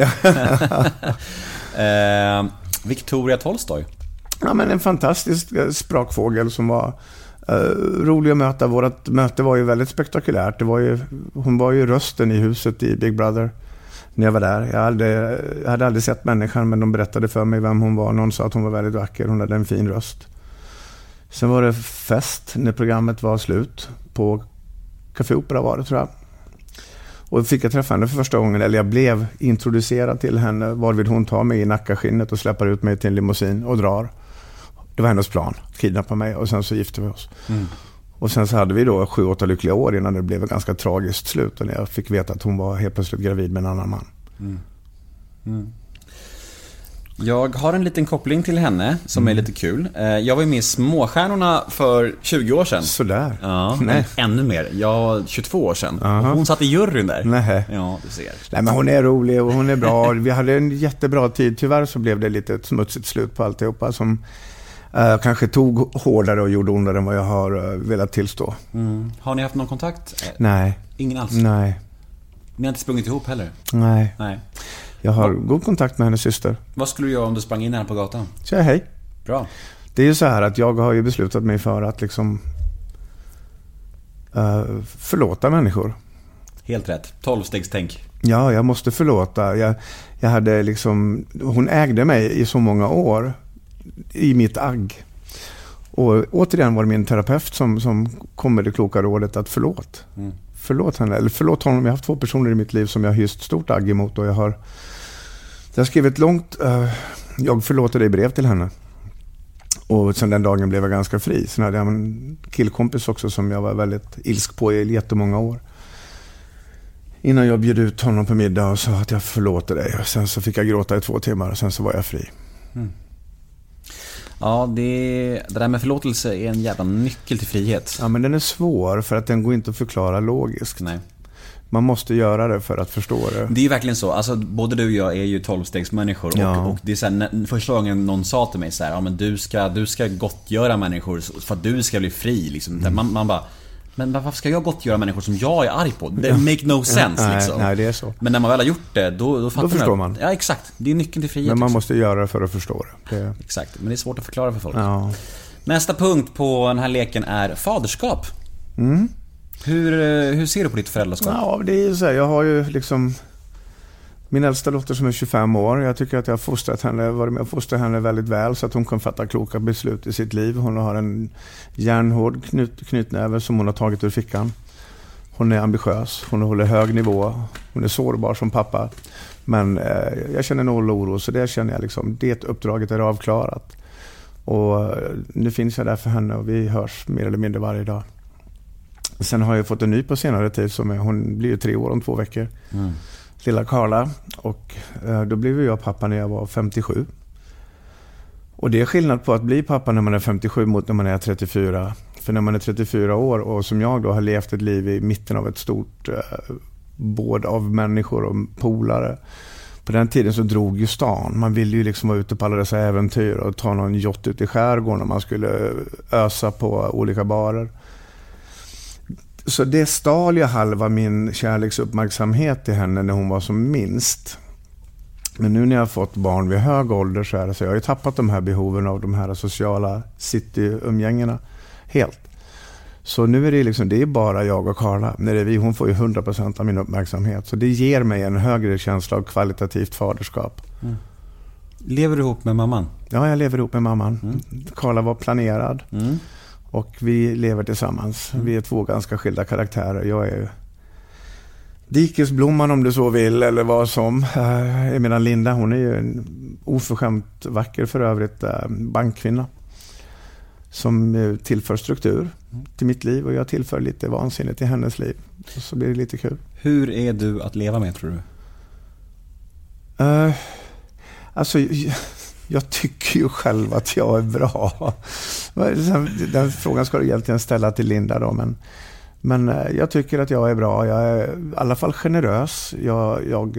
eh, Victoria Tolstoy. Ja, men en fantastisk sprakfågel som var uh, rolig att möta. Vårat möte var ju väldigt spektakulärt. Det var ju, hon var ju rösten i huset i Big Brother när jag var där. Jag hade, jag hade aldrig sett människan men de berättade för mig vem hon var. Någon sa att hon var väldigt vacker. Hon hade en fin röst. Sen var det fest när programmet var slut. På Café Opera var det, tror jag. Och fick jag träffa henne för första gången. Eller jag blev introducerad till henne. Varvid hon tar mig i nackaskinnet och släpper ut mig till en limousin och drar. Det var hennes plan. Kidnappa mig och sen så gifte vi oss. Mm. Och sen så hade vi då sju, åtta lyckliga år innan det blev ett ganska tragiskt slut. Och när jag fick veta att hon var helt plötsligt gravid med en annan man. Mm. Mm. Jag har en liten koppling till henne som mm. är lite kul. Jag var ju med i Småstjärnorna för tjugo år sedan. Sådär. Ja, nej. Ännu mer. Jag var tjugotvå år sedan. Uh-huh. Hon satt i juryn där. Nej. Ja, du ser. Nej, men hon är rolig och hon är bra. Vi hade en jättebra tid. Tyvärr så blev det lite ett smutsigt slut på alltihopa som uh, kanske tog hårdare och gjorde ondare än vad jag har uh, velat tillstå. Mm. Har ni haft någon kontakt? Nej. Ingen alls? Nej. Ni har inte sprungit ihop heller? Nej. Nej. Jag har Va? god kontakt med hennes syster. Vad skulle du göra om du sprang in här på gatan? Säg hej. Bra. Det är ju så här att jag har ju beslutat mig för att liksom uh, förlåta människor. Helt rätt. tolvstegstänk. Ja, jag måste förlåta. Jag, jag hade liksom, hon ägde mig i så många år i mitt agg. Och återigen var det min terapeut som, som kom med det kloka rådet att förlåt. Mm. Förlåt henne, eller förlåt honom. Jag har haft två personer i mitt liv som jag har hyst stort agg emot och jag har, jag har skrivit långt uh, jag förlåter dig brev till henne. Och sen den dagen blev jag ganska fri. Sen hade jag en killkompis också som jag var väldigt ilsk på i jättemånga år. Innan jag bjöd ut honom på middag och sa att jag förlåter dig. Och sen så fick jag gråta i två timmar och sen så var jag fri. Mm. Ja, det, det där med förlåtelse är en jävla nyckel till frihet. Ja, men den är svår för att den går inte att förklara logiskt. Nej. Man måste göra det för att förstå det. Det är ju verkligen så. Alltså, både du och jag är ju tolvstegsmänniskor. Ja. Och, och det är så här, första gången någon sa till mig så här, ja, men du ska, du ska gottgöra människor för att du ska bli fri. Liksom. Mm. Man, man bara, men varför ska jag gottgöra människor som jag är arg på? Det ja. make no sense. Ja, nej, liksom. nej, det är så. Men när man väl har gjort det, då, då fattar då förstår man. man. Ja, exakt. Det är nyckeln till frihet. Men man liksom. måste göra det för att förstå det. det. Exakt, men det är svårt att förklara för folk. Ja. Nästa punkt på den här leken är faderskap. Mm. Hur, hur ser du på ditt föräldraskap? Ja, det är ju så här, jag har ju liksom min äldsta dotter som är tjugofem år. Jag tycker att jag har fostrat henne, varit med och fostrat henne väldigt väl så att hon kan fatta kloka beslut i sitt liv. Hon har en järnhård knut, knutnäve som hon har tagit ur fickan. Hon är ambitiös, hon håller hög nivå, hon är sårbar som pappa. Men eh, jag känner noll oro, så det känner jag liksom, det uppdraget är avklarat. Och eh, nu finns jag där för henne och vi hörs mer eller mindre varje dag. Sen har jag fått en ny på senare tid som är, hon blir ju tre år om två veckor. Mm. Lilla Carla. Och eh, då blev jag pappa när jag var femtiosju. Och det är skillnad på att bli pappa när man är femtiosju mot när man är trettiofyra. För när man är trettiofyra år och som jag då har levt ett liv i mitten av ett stort eh, båd av människor och polare. På den tiden så drog ju stan. Man ville ju liksom vara ute på alla dessa äventyr och ta någon yacht ut i skärgården när man skulle ösa på olika barer. Så det stal jag halva min kärleksuppmärksamhet till henne när hon var som minst. Men nu när jag har fått barn vid hög ålder så är det så jag har ju tappat de här behoven av de här sociala city-umgängena helt. Så nu är det liksom, det är bara jag och Carla. När det är vi, hon får ju hundra procent av min uppmärksamhet. Så det ger mig en högre känsla av kvalitativt faderskap. Mm. Lever du ihop med mamman? Ja, jag lever ihop med mamman. Mm. Carla var planerad. Mm. Och vi lever tillsammans. Mm. Vi är två ganska skilda karaktärer. Jag är dikesblomman om du så vill, eller vad som. Jag menar Linda, hon är ju en oförskämt vacker för övrigt bankkvinna. Som tillför struktur till mitt liv och jag tillför lite vansinne till hennes liv. Och så blir det lite kul. Hur är du att leva med, tror du? Uh, alltså, jag, jag tycker ju själv att jag är bra. Den frågan ska du egentligen ställa till Linda då, men, men jag tycker att jag är bra. Jag är i alla fall generös. Jag... jag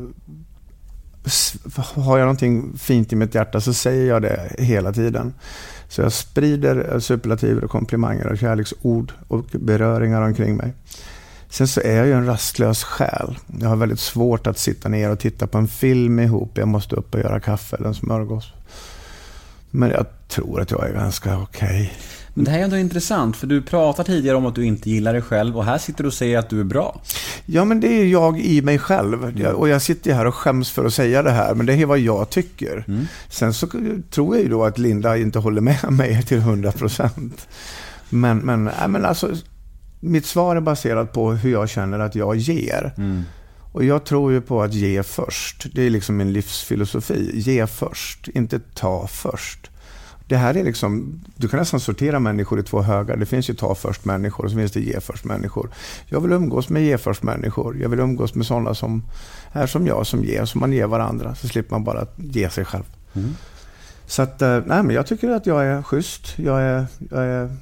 har jag någonting fint i mitt hjärta så säger jag det hela tiden. Så jag sprider superlativer och komplimanger och kärleksord och beröringar omkring mig. Sen så är jag ju en rastlös själ. Jag har väldigt svårt att sitta ner och titta på en film ihop. Jag måste upp och göra kaffe eller en smörgås. Men jag tror att jag är ganska okej. Okay. Men det här är ändå intressant, för du pratar tidigare om att du inte gillar dig själv och här sitter du och säger att du är bra. Ja, men det är jag i mig själv. Jag, och jag sitter här och skäms för att säga det här, men det är vad jag tycker. Mm. Sen så tror jag ju då att Linda inte håller med mig till hundra procent. Men, men, äh, men alltså, mitt svar är baserat på hur jag känner att jag ger. Mm. Och jag tror ju på att ge först. Det är liksom min livsfilosofi. Ge först, inte ta först. Det här är liksom, du kan nästan sortera människor i två högar. Det finns ju ta först människor och så finns det ge först människor. Jag vill umgås med ge först människor. Jag vill umgås med sådana som är som jag, som ger, som man ger varandra. Så slipper man bara ge sig själv. Mm. Så att, nej, men jag tycker att jag är schysst. Jag är, jag är,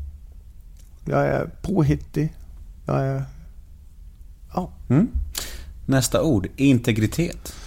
jag är påhittig. Jag är, ja. Mm. Nästa ord, integritet.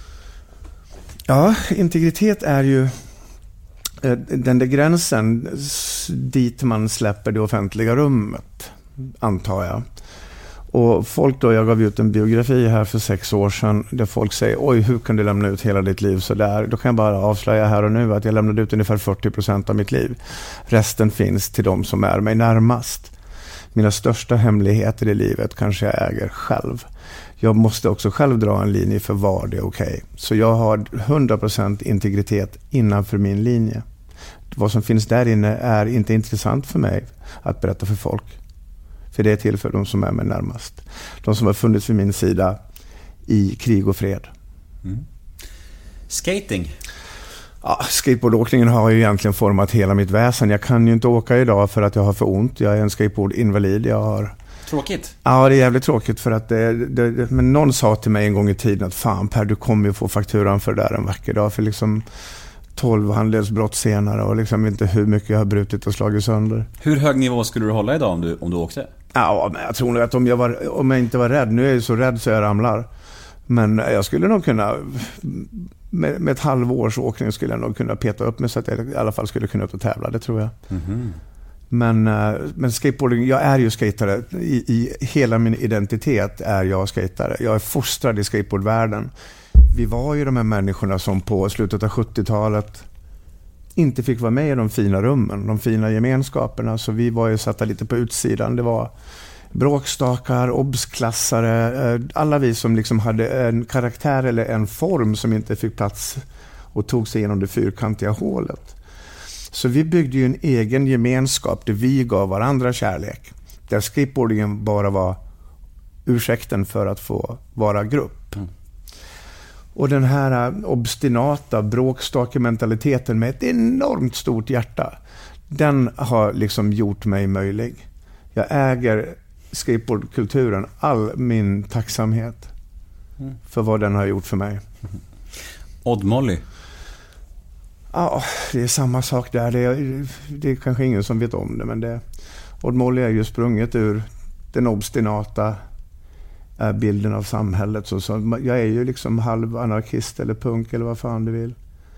Ja, integritet är ju den där gränsen dit man släpper det offentliga rummet, antar jag. Och folk då, jag gav ut en biografi här för sex år sedan där folk säger, oj, hur kan du lämna ut hela ditt liv så där? Då kan jag bara avslöja här och nu att jag lämnade ut ungefär fyrtio procent av mitt liv. Resten finns till de som är mig närmast. Mina största hemligheter i livet kanske jag äger själv. Jag måste också själv dra en linje för vad det är okej. Okay. Så jag har hundra procent integritet innanför min linje. Vad som finns där inne är inte intressant för mig att berätta för folk. För det är till för de som är mig närmast. De som har funnits vid min sida i krig och fred. Mm. Skating. Ja, skateboardåkningen har ju egentligen format hela mitt väsen. Jag kan ju inte åka idag för att jag har för ont. Jag är en skateboardinvalid. Jag har... Tråkigt? Ja, det är jävligt tråkigt för att det, det, det, men någon sa till mig en gång i tiden att fan Per, du kommer ju få fakturan för det där en vacker dag. För liksom tolv handelsbrott senare och liksom inte hur mycket jag har brutit och slagit sönder. Hur hög nivå skulle du hålla idag om du, om du åkte? Ja, men jag tror nog att om jag, var, om jag inte var rädd, nu är jag så rädd så jag ramlar. Men jag skulle nog kunna, med, med ett halvårs åkning skulle jag nog kunna peta upp mig så att jag i alla fall skulle kunna upp och tävla, det tror jag. Mm-hmm. Men, men skateboarding, jag är ju skatare. I, I hela min identitet är jag skatare. Jag är fostrad i skateboardvärlden. Vi var ju de här människorna som på slutet av sjuttiotalet inte fick vara med i de fina rummen, de fina gemenskaperna. Så vi var ju satta lite på utsidan. Det var bråkstakar, obsklassare, alla vi som liksom hade en karaktär eller en form som inte fick plats och tog sig igenom det fyrkantiga hålet. Så vi byggde ju en egen gemenskap där vi gav varandra kärlek. Där skateboardingen bara var ursäkten för att få vara grupp. Mm. Och den här obstinata bråkstakementaliteten med ett enormt stort hjärta, den har liksom gjort mig möjlig. Jag äger skateboardkulturen all min tacksamhet mm. för vad den har gjort för mig. Mm. Odd Molly? Ja, det är samma sak där. Det är, det är kanske ingen som vet om det, men det, Odd Molly är ju sprunget ur den obstinata äh, bilden av samhället. Så, så jag är ju liksom halv anarkist eller punk eller vad fan du vill.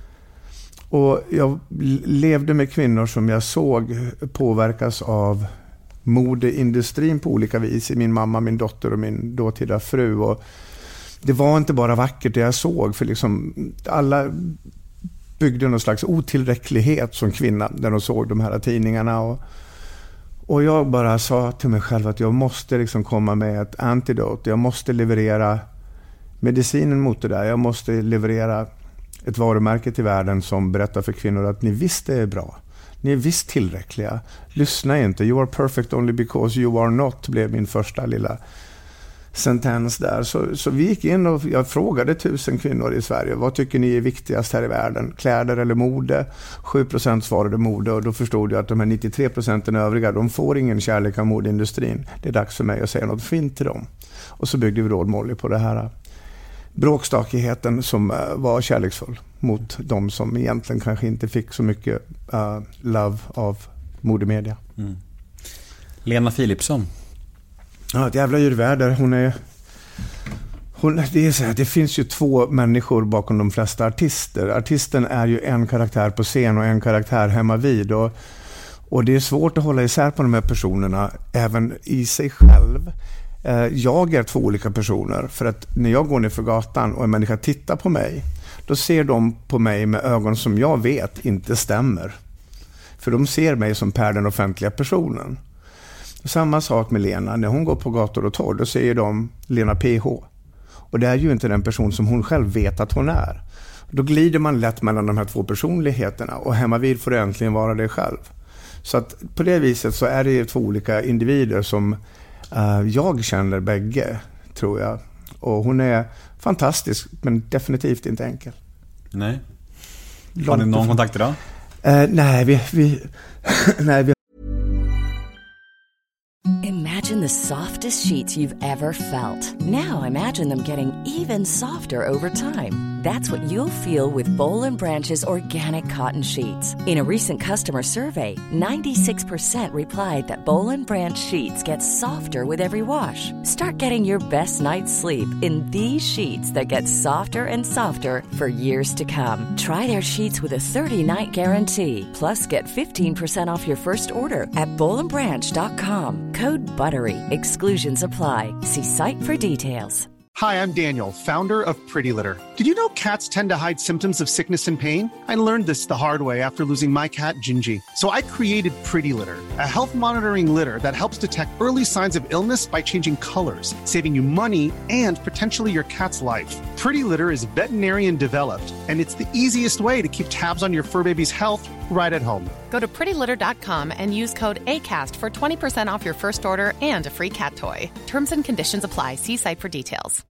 Och jag levde med kvinnor som jag såg påverkas av modeindustrin på olika vis. Min mamma, min dotter och min dåtida fru. Och det var inte bara vackert det jag såg, för liksom alla byggde någon slags otillräcklighet som kvinna när de såg de här tidningarna. Och, och jag bara sa till mig själv att jag måste liksom komma med ett antidot. Jag måste leverera medicinen mot det där. Jag måste leverera ett varumärke till världen som berättar för kvinnor att ni visst är bra. Ni är visst tillräckliga. Lyssna inte. You are perfect only because you are not, blev min första lilla sentens där. Så, så vi gick in och jag frågade tusen kvinnor i Sverige. Vad tycker ni är viktigast här i världen? Kläder eller mode? sju procent svarade mode, och då förstod jag att de här nittiotre procenten övriga, de får ingen kärlek av modeindustrin. Det är dags för mig att säga något fint till dem. Och så byggde vi Odd Molly på det här bråkstakigheten som var kärleksfull mot de som egentligen kanske inte fick så mycket uh, love av modemedia. Mm. Lena Philipsson. Ja, ett jävla djurväder. Hon är, hon, det, är så här, det finns ju två människor bakom de flesta artister. Artisten är ju en karaktär på scen och en karaktär hemma vid. Och, och det är svårt att hålla isär på de här personerna även i sig själv. Jag är två olika personer, för att när jag går ner för gatan och en människa tittar på mig, då ser de på mig med ögon som jag vet inte stämmer. För de ser mig som Per, den offentliga personen. Samma sak med Lena. När hon går på gator och torg, då säger de Lena P H. Och det är ju inte den person som hon själv vet att hon är. Då glider man lätt mellan de här två personligheterna, och hemma vid får det äntligen vara det själv. Så att på det viset så är det två olika individer som uh, jag känner bägge, tror jag. Och hon är fantastisk, men definitivt inte enkel. Nej. Har ni någon kontakt idag? Uh, nej, vi... vi nej, vi Imagine the softest sheets you've ever felt. Now imagine them getting even softer over time. That's what you'll feel with Boll and Branch's organic cotton sheets. In a recent customer survey, ninety-six percent replied that Boll and Branch sheets get softer with every wash. Start getting your best night's sleep in these sheets that get softer and softer for years to come. Try their sheets with a thirty-night guarantee. Plus, get fifteen percent off your first order at boll and branch dot com. Code BUTTERY. Exclusions apply. See site for details. Hi, I'm Daniel, founder of Pretty Litter. Did you know cats tend to hide symptoms of sickness and pain? I learned this the hard way after losing my cat, Gingy. So I created Pretty Litter, a health monitoring litter that helps detect early signs of illness by changing colors, saving you money and potentially your cat's life. Pretty Litter is veterinarian developed, and it's the easiest way to keep tabs on your fur baby's health right at home. Go to pretty litter dot com and use code ACAST for twenty percent off your first order and a free cat toy. Terms and conditions apply. See site for details.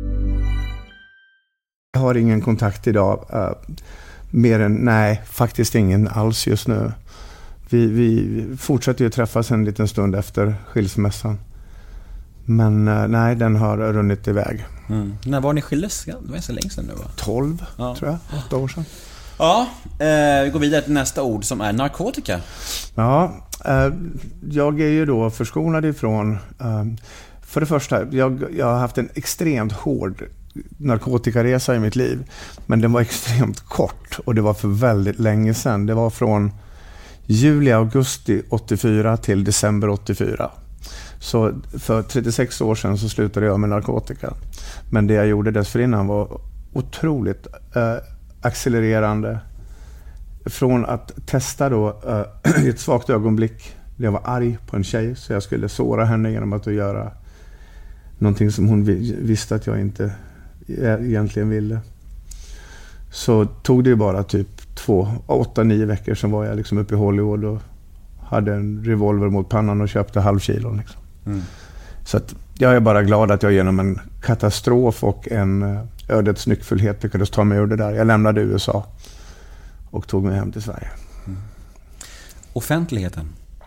Jag har ingen kontakt idag, uh, mer än, nej, faktiskt ingen alls just nu. Vi, vi fortsätter ju träffas en liten stund efter skilsmässan. Men uh, nej, den har runnit iväg. Mm. När var ni skildes? Ja, det var så länge sedan nu, va? tolv, ja. Tror jag. åtta år sedan. Ja, eh, vi går vidare till nästa ord som är narkotika. Ja, eh, jag är ju då förskonad ifrån... Eh, för det första, jag, jag har haft en extremt hård narkotikaresa i mitt liv. Men den var extremt kort, och det var för väldigt länge sedan. Det var från juli, augusti åttiofyra till december åttiofyra. Så för trettiosex år sedan så slutade jag med narkotika. Men det jag gjorde dessförinnan var otroligt eh, accelererande, från att testa då uh, i ett svagt ögonblick när jag var arg på en tjej så jag skulle såra henne genom att göra någonting som hon visste att jag inte egentligen ville. Så tog det ju bara typ två, åtta, nio veckor som var jag liksom uppe i Hollywood och hade en revolver mot pannan och köpte halv kilo liksom. Mm. Så att jag är bara glad att jag genom en katastrof och en ödets nyckfullhet lyckades ta mig ur det där. Jag lämnade U S A och tog mig hem till Sverige. Mm. Offentligheten?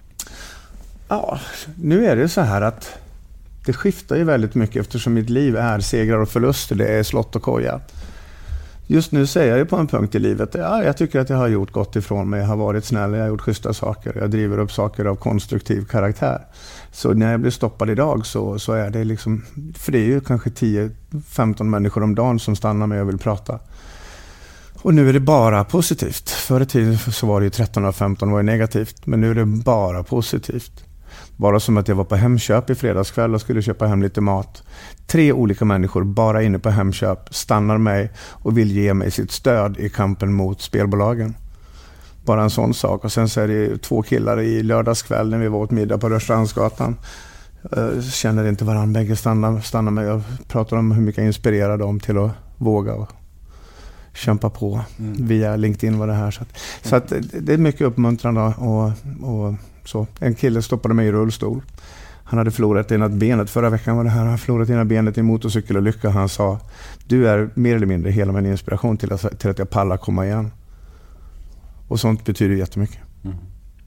Ja, nu är det så här att det skiftar ju väldigt mycket eftersom mitt liv är segrar och förluster. Det är slott och koja. Just nu säger jag ju på en punkt i livet, ja, jag tycker att jag har gjort gott ifrån mig. Jag har varit snäll, jag har gjort schyssta saker. Jag driver upp saker av konstruktiv karaktär. Så när jag blir stoppad idag så, så är det liksom, för det är ju kanske tio femton människor om dagen som stannar med och vill prata. Och nu är det bara positivt. Förr i tiden så var det ju tretton av femton var ju negativt, men nu är det bara positivt. Bara som att jag var på Hemköp i fredagskväll och skulle köpa hem lite mat. Tre olika människor bara inne på Hemköp stannar mig och vill ge mig sitt stöd i kampen mot spelbolagen. Bara en sån sak. Och sen så är det två killar i lördagskväll när vi var åt middag på Rörstrandsgatan. Känner inte varandra, bägge stannar, stannar mig och pratar om hur mycket jag inspirerar dem till att våga och kämpa på mm. via LinkedIn var det här. Så, att, så att det är mycket uppmuntrande och, och så. En kille stoppade mig i rullstol. Han hade förlorat ena benet. Förra veckan var det här. Han förlorat ena benet i en motorcykelolycka. Han sa, du är mer eller mindre hela min inspiration till att, till att jag pallar komma igen. Och sånt betyder jättemycket. Mm.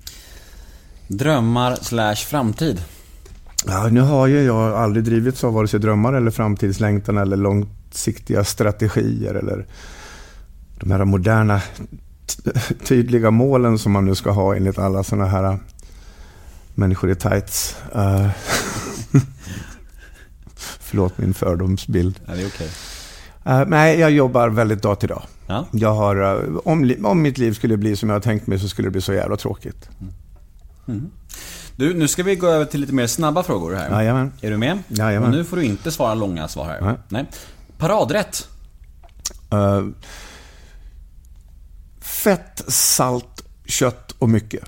Drömmar slash framtid? Ja, nu har ju jag aldrig drivits av vare sig drömmar eller framtidslängtan eller långsiktiga strategier eller de här moderna t- tydliga målen som man nu ska ha enligt alla såna här människor i tights. Uh, förlåt min fördomsbild. Ja, det är okej. Uh, nej, jag jobbar väldigt dag till dag. Ja. Jag har, uh, om, om mitt liv skulle bli som jag har tänkt mig så skulle det bli så jävla tråkigt. Mm. Mm. Du, nu ska vi gå över till lite mer snabba frågor här. Jajamän. Är du med? Jajamän. Och nu får du inte svara långa svar här. Nej. Nej. Paradrätt? Uh, fett, salt, kött och mycket.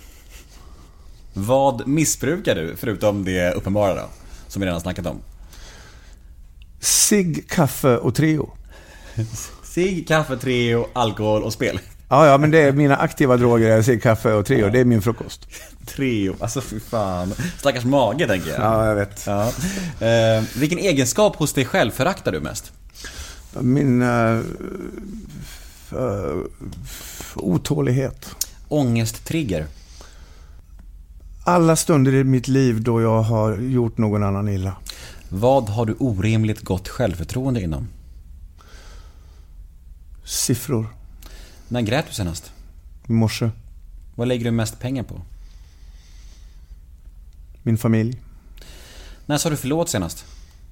Vad missbrukar du förutom det uppenbara då, som vi redan snackat om? Cigg, kaffe och Treo. Cigg, kaffe, Treo, alkohol och spel. Ja, ja, men det är mina aktiva droger är cigg, kaffe och Treo. Det är min frukost. Treo, alltså fy fan. Stackars mage, tänker jag. Ja, jag vet. Ja. Eh, vilken egenskap hos dig själv föraktar du mest? Min uh, uh, otålighet. Ångesttrigger? Alla stunder i mitt liv då jag har gjort någon annan illa. Vad har du orimligt gott självförtroende inom? Siffror. När grät du senast? I morse. Vad lägger du mest pengar på? Min familj. När sa du förlåt senast?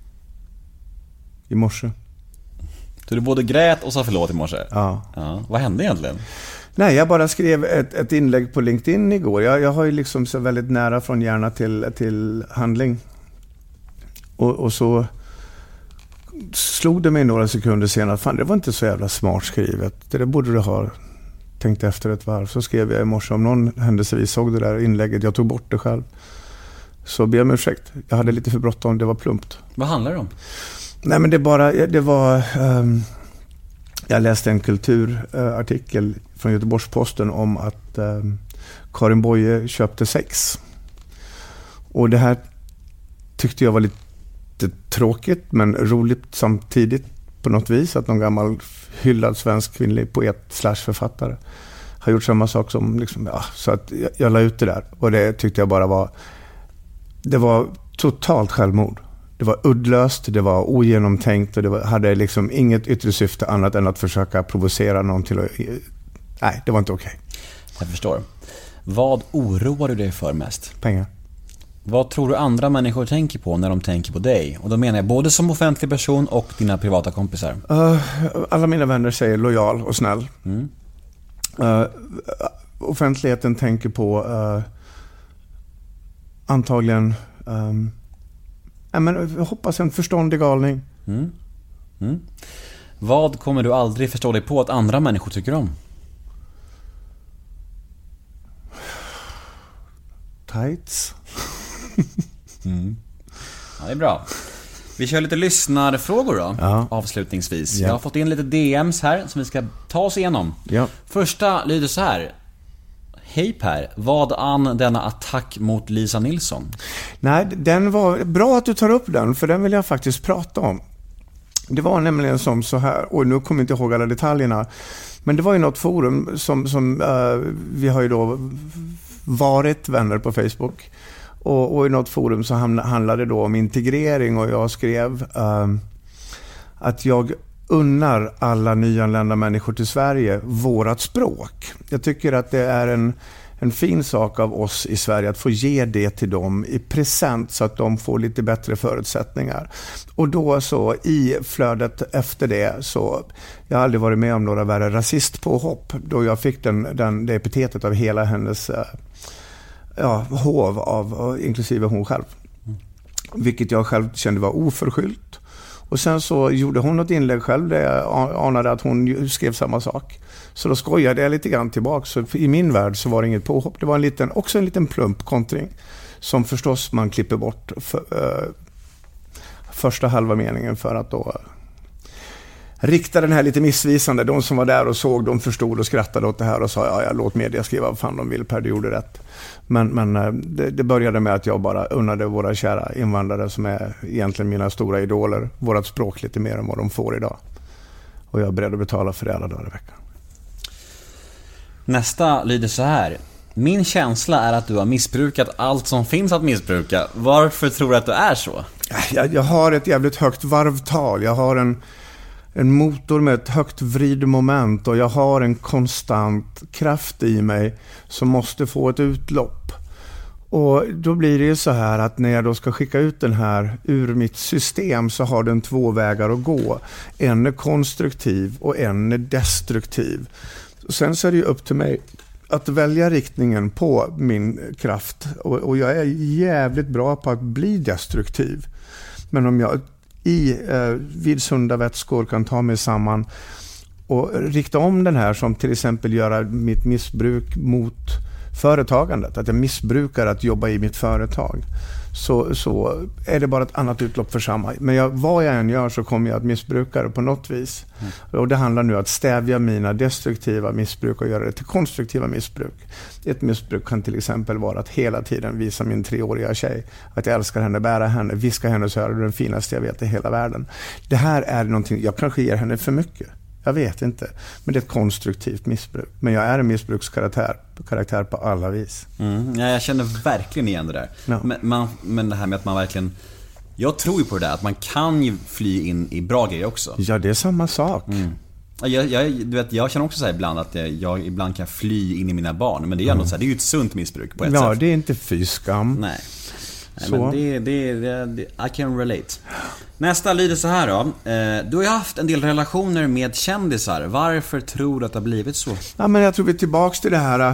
I morse. Så du både grät och sa förlåt i morse? Ja. Ja. Vad hände egentligen? Nej, jag bara skrev ett, ett inlägg på LinkedIn igår. Jag, jag har ju liksom så väldigt nära från hjärna till, till handling. Och, och så slog det mig några sekunder senare. Fan, det var inte så jävla smart skrivet. Det där borde du ha tänkt efter ett varv. Så skrev jag i morse, om någon händelsevis såg det där inlägget. Jag tog bort det själv. Så ber jag om ursäkt. Jag hade lite för bråttom, det var plumpt. Vad handlar det om? Nej, men det bara, det var... Um, jag läste en kulturartikel från Göteborgs-Posten om att um, Karin Boye köpte sex. Och det här tyckte jag var lite tråkigt men roligt samtidigt på något vis. Att någon gammal hyllad svensk kvinnlig poet slash författare har gjort samma sak som liksom, ja, så att jag, jag la ut det där. Och det tyckte jag bara var... Det var totalt självmord. Det var uddlöst, det var ogenomtänkt och det var, hade liksom inget yttre syfte annat än att försöka provocera någon till att... Nej, det var inte okej. Okay. Jag förstår. Vad oroar du dig för mest? Pengar. Vad tror du andra människor tänker på när de tänker på dig? Och då menar jag både som offentlig person och dina privata kompisar. Uh, alla mina vänner säger lojal och snäll. Mm. Uh, offentligheten tänker på uh, antagligen... Um, Ja, men jag hoppas en förståndig galning. Mm. Mm. Vad kommer du aldrig förstå dig på att andra människor tycker om? Heights. mm. Ja, det är bra. Vi kör lite lyssnarfrågor då, ja. avslutningsvis. Ja. Jag har fått in lite D M's här som vi ska ta oss igenom. Ja. Första lyder så här. Hej Per, vad an denna attack mot Lisa Nilsson? Nej, den var bra att du tar upp den, för den vill jag faktiskt prata om. Det var nämligen som så här, och nu kommer jag inte ihåg alla detaljerna, men det var ju något forum som, som uh, vi har ju då varit vänner på Facebook. Och, och i något forum så handlade det då om integrering, och jag skrev uh, att jag unnar alla nyanlända människor till Sverige vårat språk. Jag tycker att det är en, en fin sak av oss i Sverige att få ge det till dem i present så att de får lite bättre förutsättningar. Och då så i flödet efter det så, jag har aldrig varit med om några värre rasistpåhopp då jag fick den, den, det epitetet av hela hennes ja, hov, av, inklusive hon själv. Vilket jag själv kände var oförskyllt. Och sen så gjorde hon något inlägg själv där jag anade att hon skrev samma sak. Så då skojade jag lite grann tillbaka. Så i min värld så var det inget påhopp. Det var en liten, också en liten plump kontring som förstås man klipper bort för, uh, första halva meningen för att då uh, rikta den här lite missvisande. De som var där och såg, de förstod och skrattade åt det här och sa ja, ja låt media skriva vad fan de vill, Per, du gjorde rätt. Men, men det, det började med att jag bara unnade våra kära invandrare som är egentligen mina stora idoler vårat språk lite mer än vad de får idag. Och jag är beredd att betala för det alla dagar i veckan. Nästa lyder så här. Min känsla är att du har missbrukat allt som finns att missbruka. Varför tror du att det är så? Jag, jag har ett jävligt högt varvtal. Jag har en En motor med ett högt vridmoment och jag har en konstant kraft i mig som måste få ett utlopp. Och då blir det ju så här att när jag då ska skicka ut den här ur mitt system så har den två vägar att gå. En är konstruktiv och en är destruktiv. Sen så är det ju upp till mig att välja riktningen på min kraft. Och, och jag är jävligt bra på att bli destruktiv. Men om jag i eh, vid sunda vätskor kan ta mig samman och rikta om den här, som till exempel göra mitt missbruk mot företagandet, att jag missbrukar att jobba i mitt företag, så, så är det bara ett annat utlopp för samma. Men jag, vad jag än gör så kommer jag att missbruka det på något vis. Mm. Och det handlar nu om att stävja mina destruktiva missbruk och göra det till konstruktiva missbruk. Ett missbruk kan till exempel vara att hela tiden visa min treåriga tjej att jag älskar henne, bära henne, viska hennes öron, den finaste jag vet i hela världen. Det här är någonting, jag kanske ger henne för mycket. Jag vet inte. Men det är ett konstruktivt missbruk. Men jag är en missbrukskaraktär karaktär på alla vis. Mm, ja, jag känner verkligen igen det där. Ja. Men, man, men det här med att man verkligen... Jag tror ju på det där, att man kan ju fly in i bra grejer också. Ja, det är samma sak. Mm. Jag, jag, du vet, jag känner också så här ibland att jag, jag ibland kan fly in i mina barn. Men det är, mm. så här, det är ju ett sunt missbruk på ett ja, sätt. Ja, det är inte fyskam. Nej. Nej, men det, det, det, det, I can relate. Nästa lyder så här då. Du har ju haft en del relationer med kändisar. Varför tror du att det har blivit så? Ja, men jag tror vi är tillbaka till det här.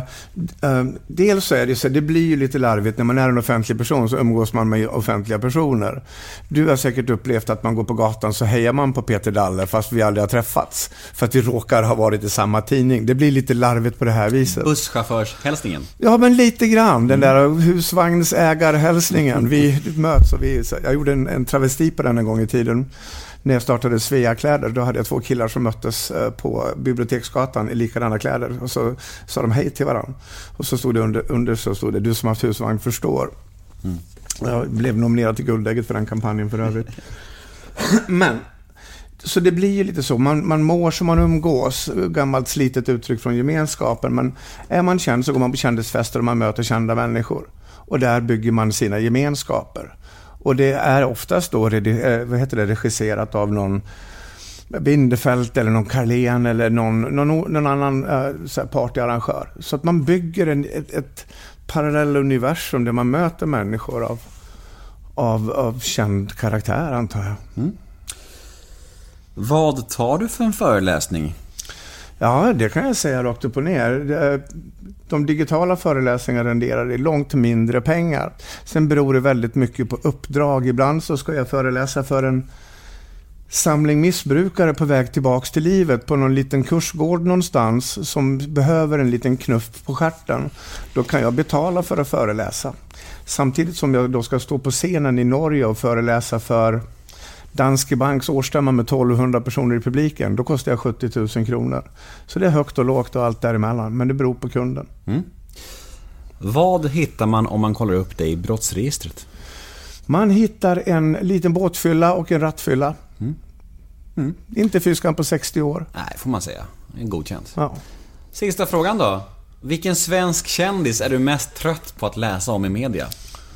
Dels så är det så, det blir ju lite larvigt när man är en offentlig person, så umgås man med offentliga personer. Du har säkert upplevt att man går på gatan så hejar man på Peter Dalle fast vi aldrig har träffats. För att vi råkar ha varit i samma tidning. Det blir lite larvigt på det här viset. Busschaufförshälsningen. Ja, men lite grann. Den där husvagnsägarhälsningen. Vi möts och vi... Jag gjorde en, en travesti på den en gång i tiden. När jag startade Svea kläder, då hade jag två killar som möttes på Biblioteksgatan i likadana kläder. Och så sa de hej till varandra. Och så stod det under, under så stod det, du som haft husvagn förstår. Mm. Jag blev nominerad till Guldägget för den kampanjen för övrigt. Men, så det blir ju lite så. Man, man mår som man umgås. Gammalt slitet uttryck från gemenskapen. Men är man känd så går man på kändisfester och man möter kända människor. Och där bygger man sina gemenskaper. Och det är oftast då vad heter det, regisserat av någon Bindefält eller någon Carlén eller någon, någon, någon annan äh, partyarrangör. Så att man bygger en, ett, ett parallell universum där man möter människor av, av, av känd karaktär, antar jag. Mm. Vad tar du för en föreläsning? Ja, det kan jag säga rakt upp och ner. De digitala föreläsningarna renderar i långt mindre pengar. Sen beror det väldigt mycket på uppdrag. Ibland så ska jag föreläsa för en samling missbrukare på väg tillbaks till livet på någon liten kursgård någonstans som behöver en liten knuff på stjärten, då kan jag betala för att föreläsa. Samtidigt som jag då ska stå på scenen i Norge och föreläsa för Danske Banks årsstämma med tolvhundra personer i publiken, då kostar jag sjuttio tusen kronor. Så det är högt och lågt och allt däremellan, men det beror på kunden. Mm. Vad hittar man om man kollar upp det i brottsregistret? Man hittar en liten båtfylla och en rattfylla. Mm. Mm. Inte fyskan på sextio år. Nej, får man säga. En godkänt. Ja. Sista frågan då. Vilken svensk kändis är du mest trött på att läsa om i media?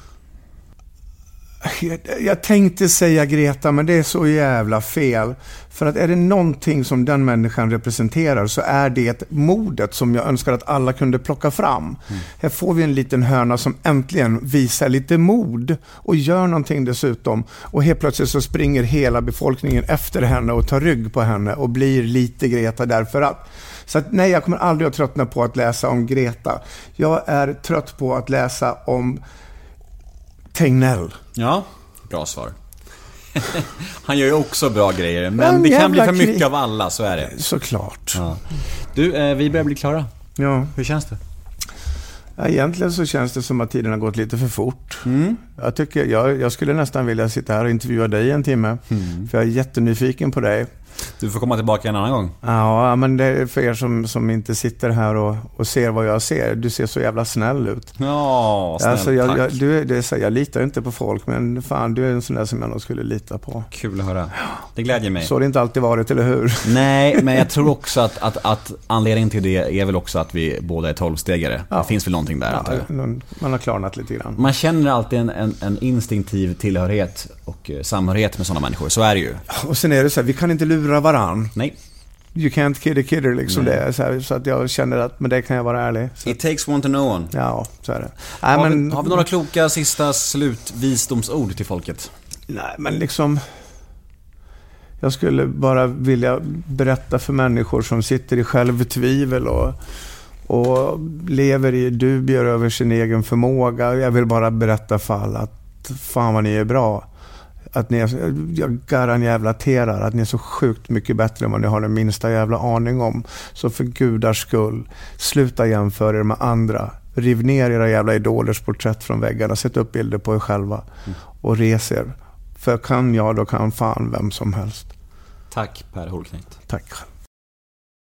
Jag, jag tänkte säga Greta, men det är så jävla fel. För att är det någonting som den människan representerar, så är det modet som jag önskar att alla kunde plocka fram. Mm. Här får vi en liten hörna som äntligen visar lite mod och gör någonting dessutom. Och helt plötsligt så springer hela befolkningen efter henne och tar rygg på henne och blir lite Greta därför att. Så att, nej, jag kommer aldrig att tröttna på att läsa om Greta. Jag är trött på att läsa om Tegnell. Ja, bra svar. Han gör ju också bra grejer, men ja, det kan bli för krig. mycket av alla, så är det. Såklart. Ja. Du, eh, vi börjar bli klara. Ja. Hur känns det? Ja, egentligen så känns det som att tiden har gått lite för fort. Mm. Jag, tycker, jag, jag skulle nästan vilja sitta här och intervjua dig en timme. Mm. För jag är jättenyfiken på dig. Du får komma tillbaka en annan gång. Ja, men det är för er som, som inte sitter här och, och ser vad jag ser. Du ser så jävla snäll ut. Ja, snäll, alltså, jag, tack. Jag, du, det är så, jag litar inte på folk, men fan, du är en sån där som jag nog skulle lita på. Kul att höra. Det glädjer mig. Så har det inte alltid varit, eller hur? Nej, men jag tror också att, att, att anledningen till det är väl också att vi båda är tolvstegare. Ja. Det finns väl någonting där. Ja, man har klarnat lite grann. Man känner alltid en, en, en instinktiv tillhörighet och samhörighet med sådana människor. Så är det ju. Och sen är det så här, vi kan inte lura varann. Nej. You can't kid a kidder liksom. Det är så, här, så att jag känner att med det kan jag vara ärlig. Så. It takes one to know one. Ja, så är det. Nej, har, men, vi, har vi några kloka sista slutvisdomsord till folket? Nej, men liksom jag skulle bara vilja berätta för människor som sitter i självtvivel och, och lever i dubier över sin egen förmåga. Jag vill bara berätta för alla att fan vad ni är bra. Att ni är, jag garanterar att ni är så sjukt mycket bättre än vad ni har den minsta jävla aning om. Så för gudars skull, sluta jämföra er med andra. Riv ner era jävla idolers porträtt från väggarna. Sätt upp bilder på er själva och res er. För kan jag, då kan fan vem som helst. Tack Per Holknekt. Tack.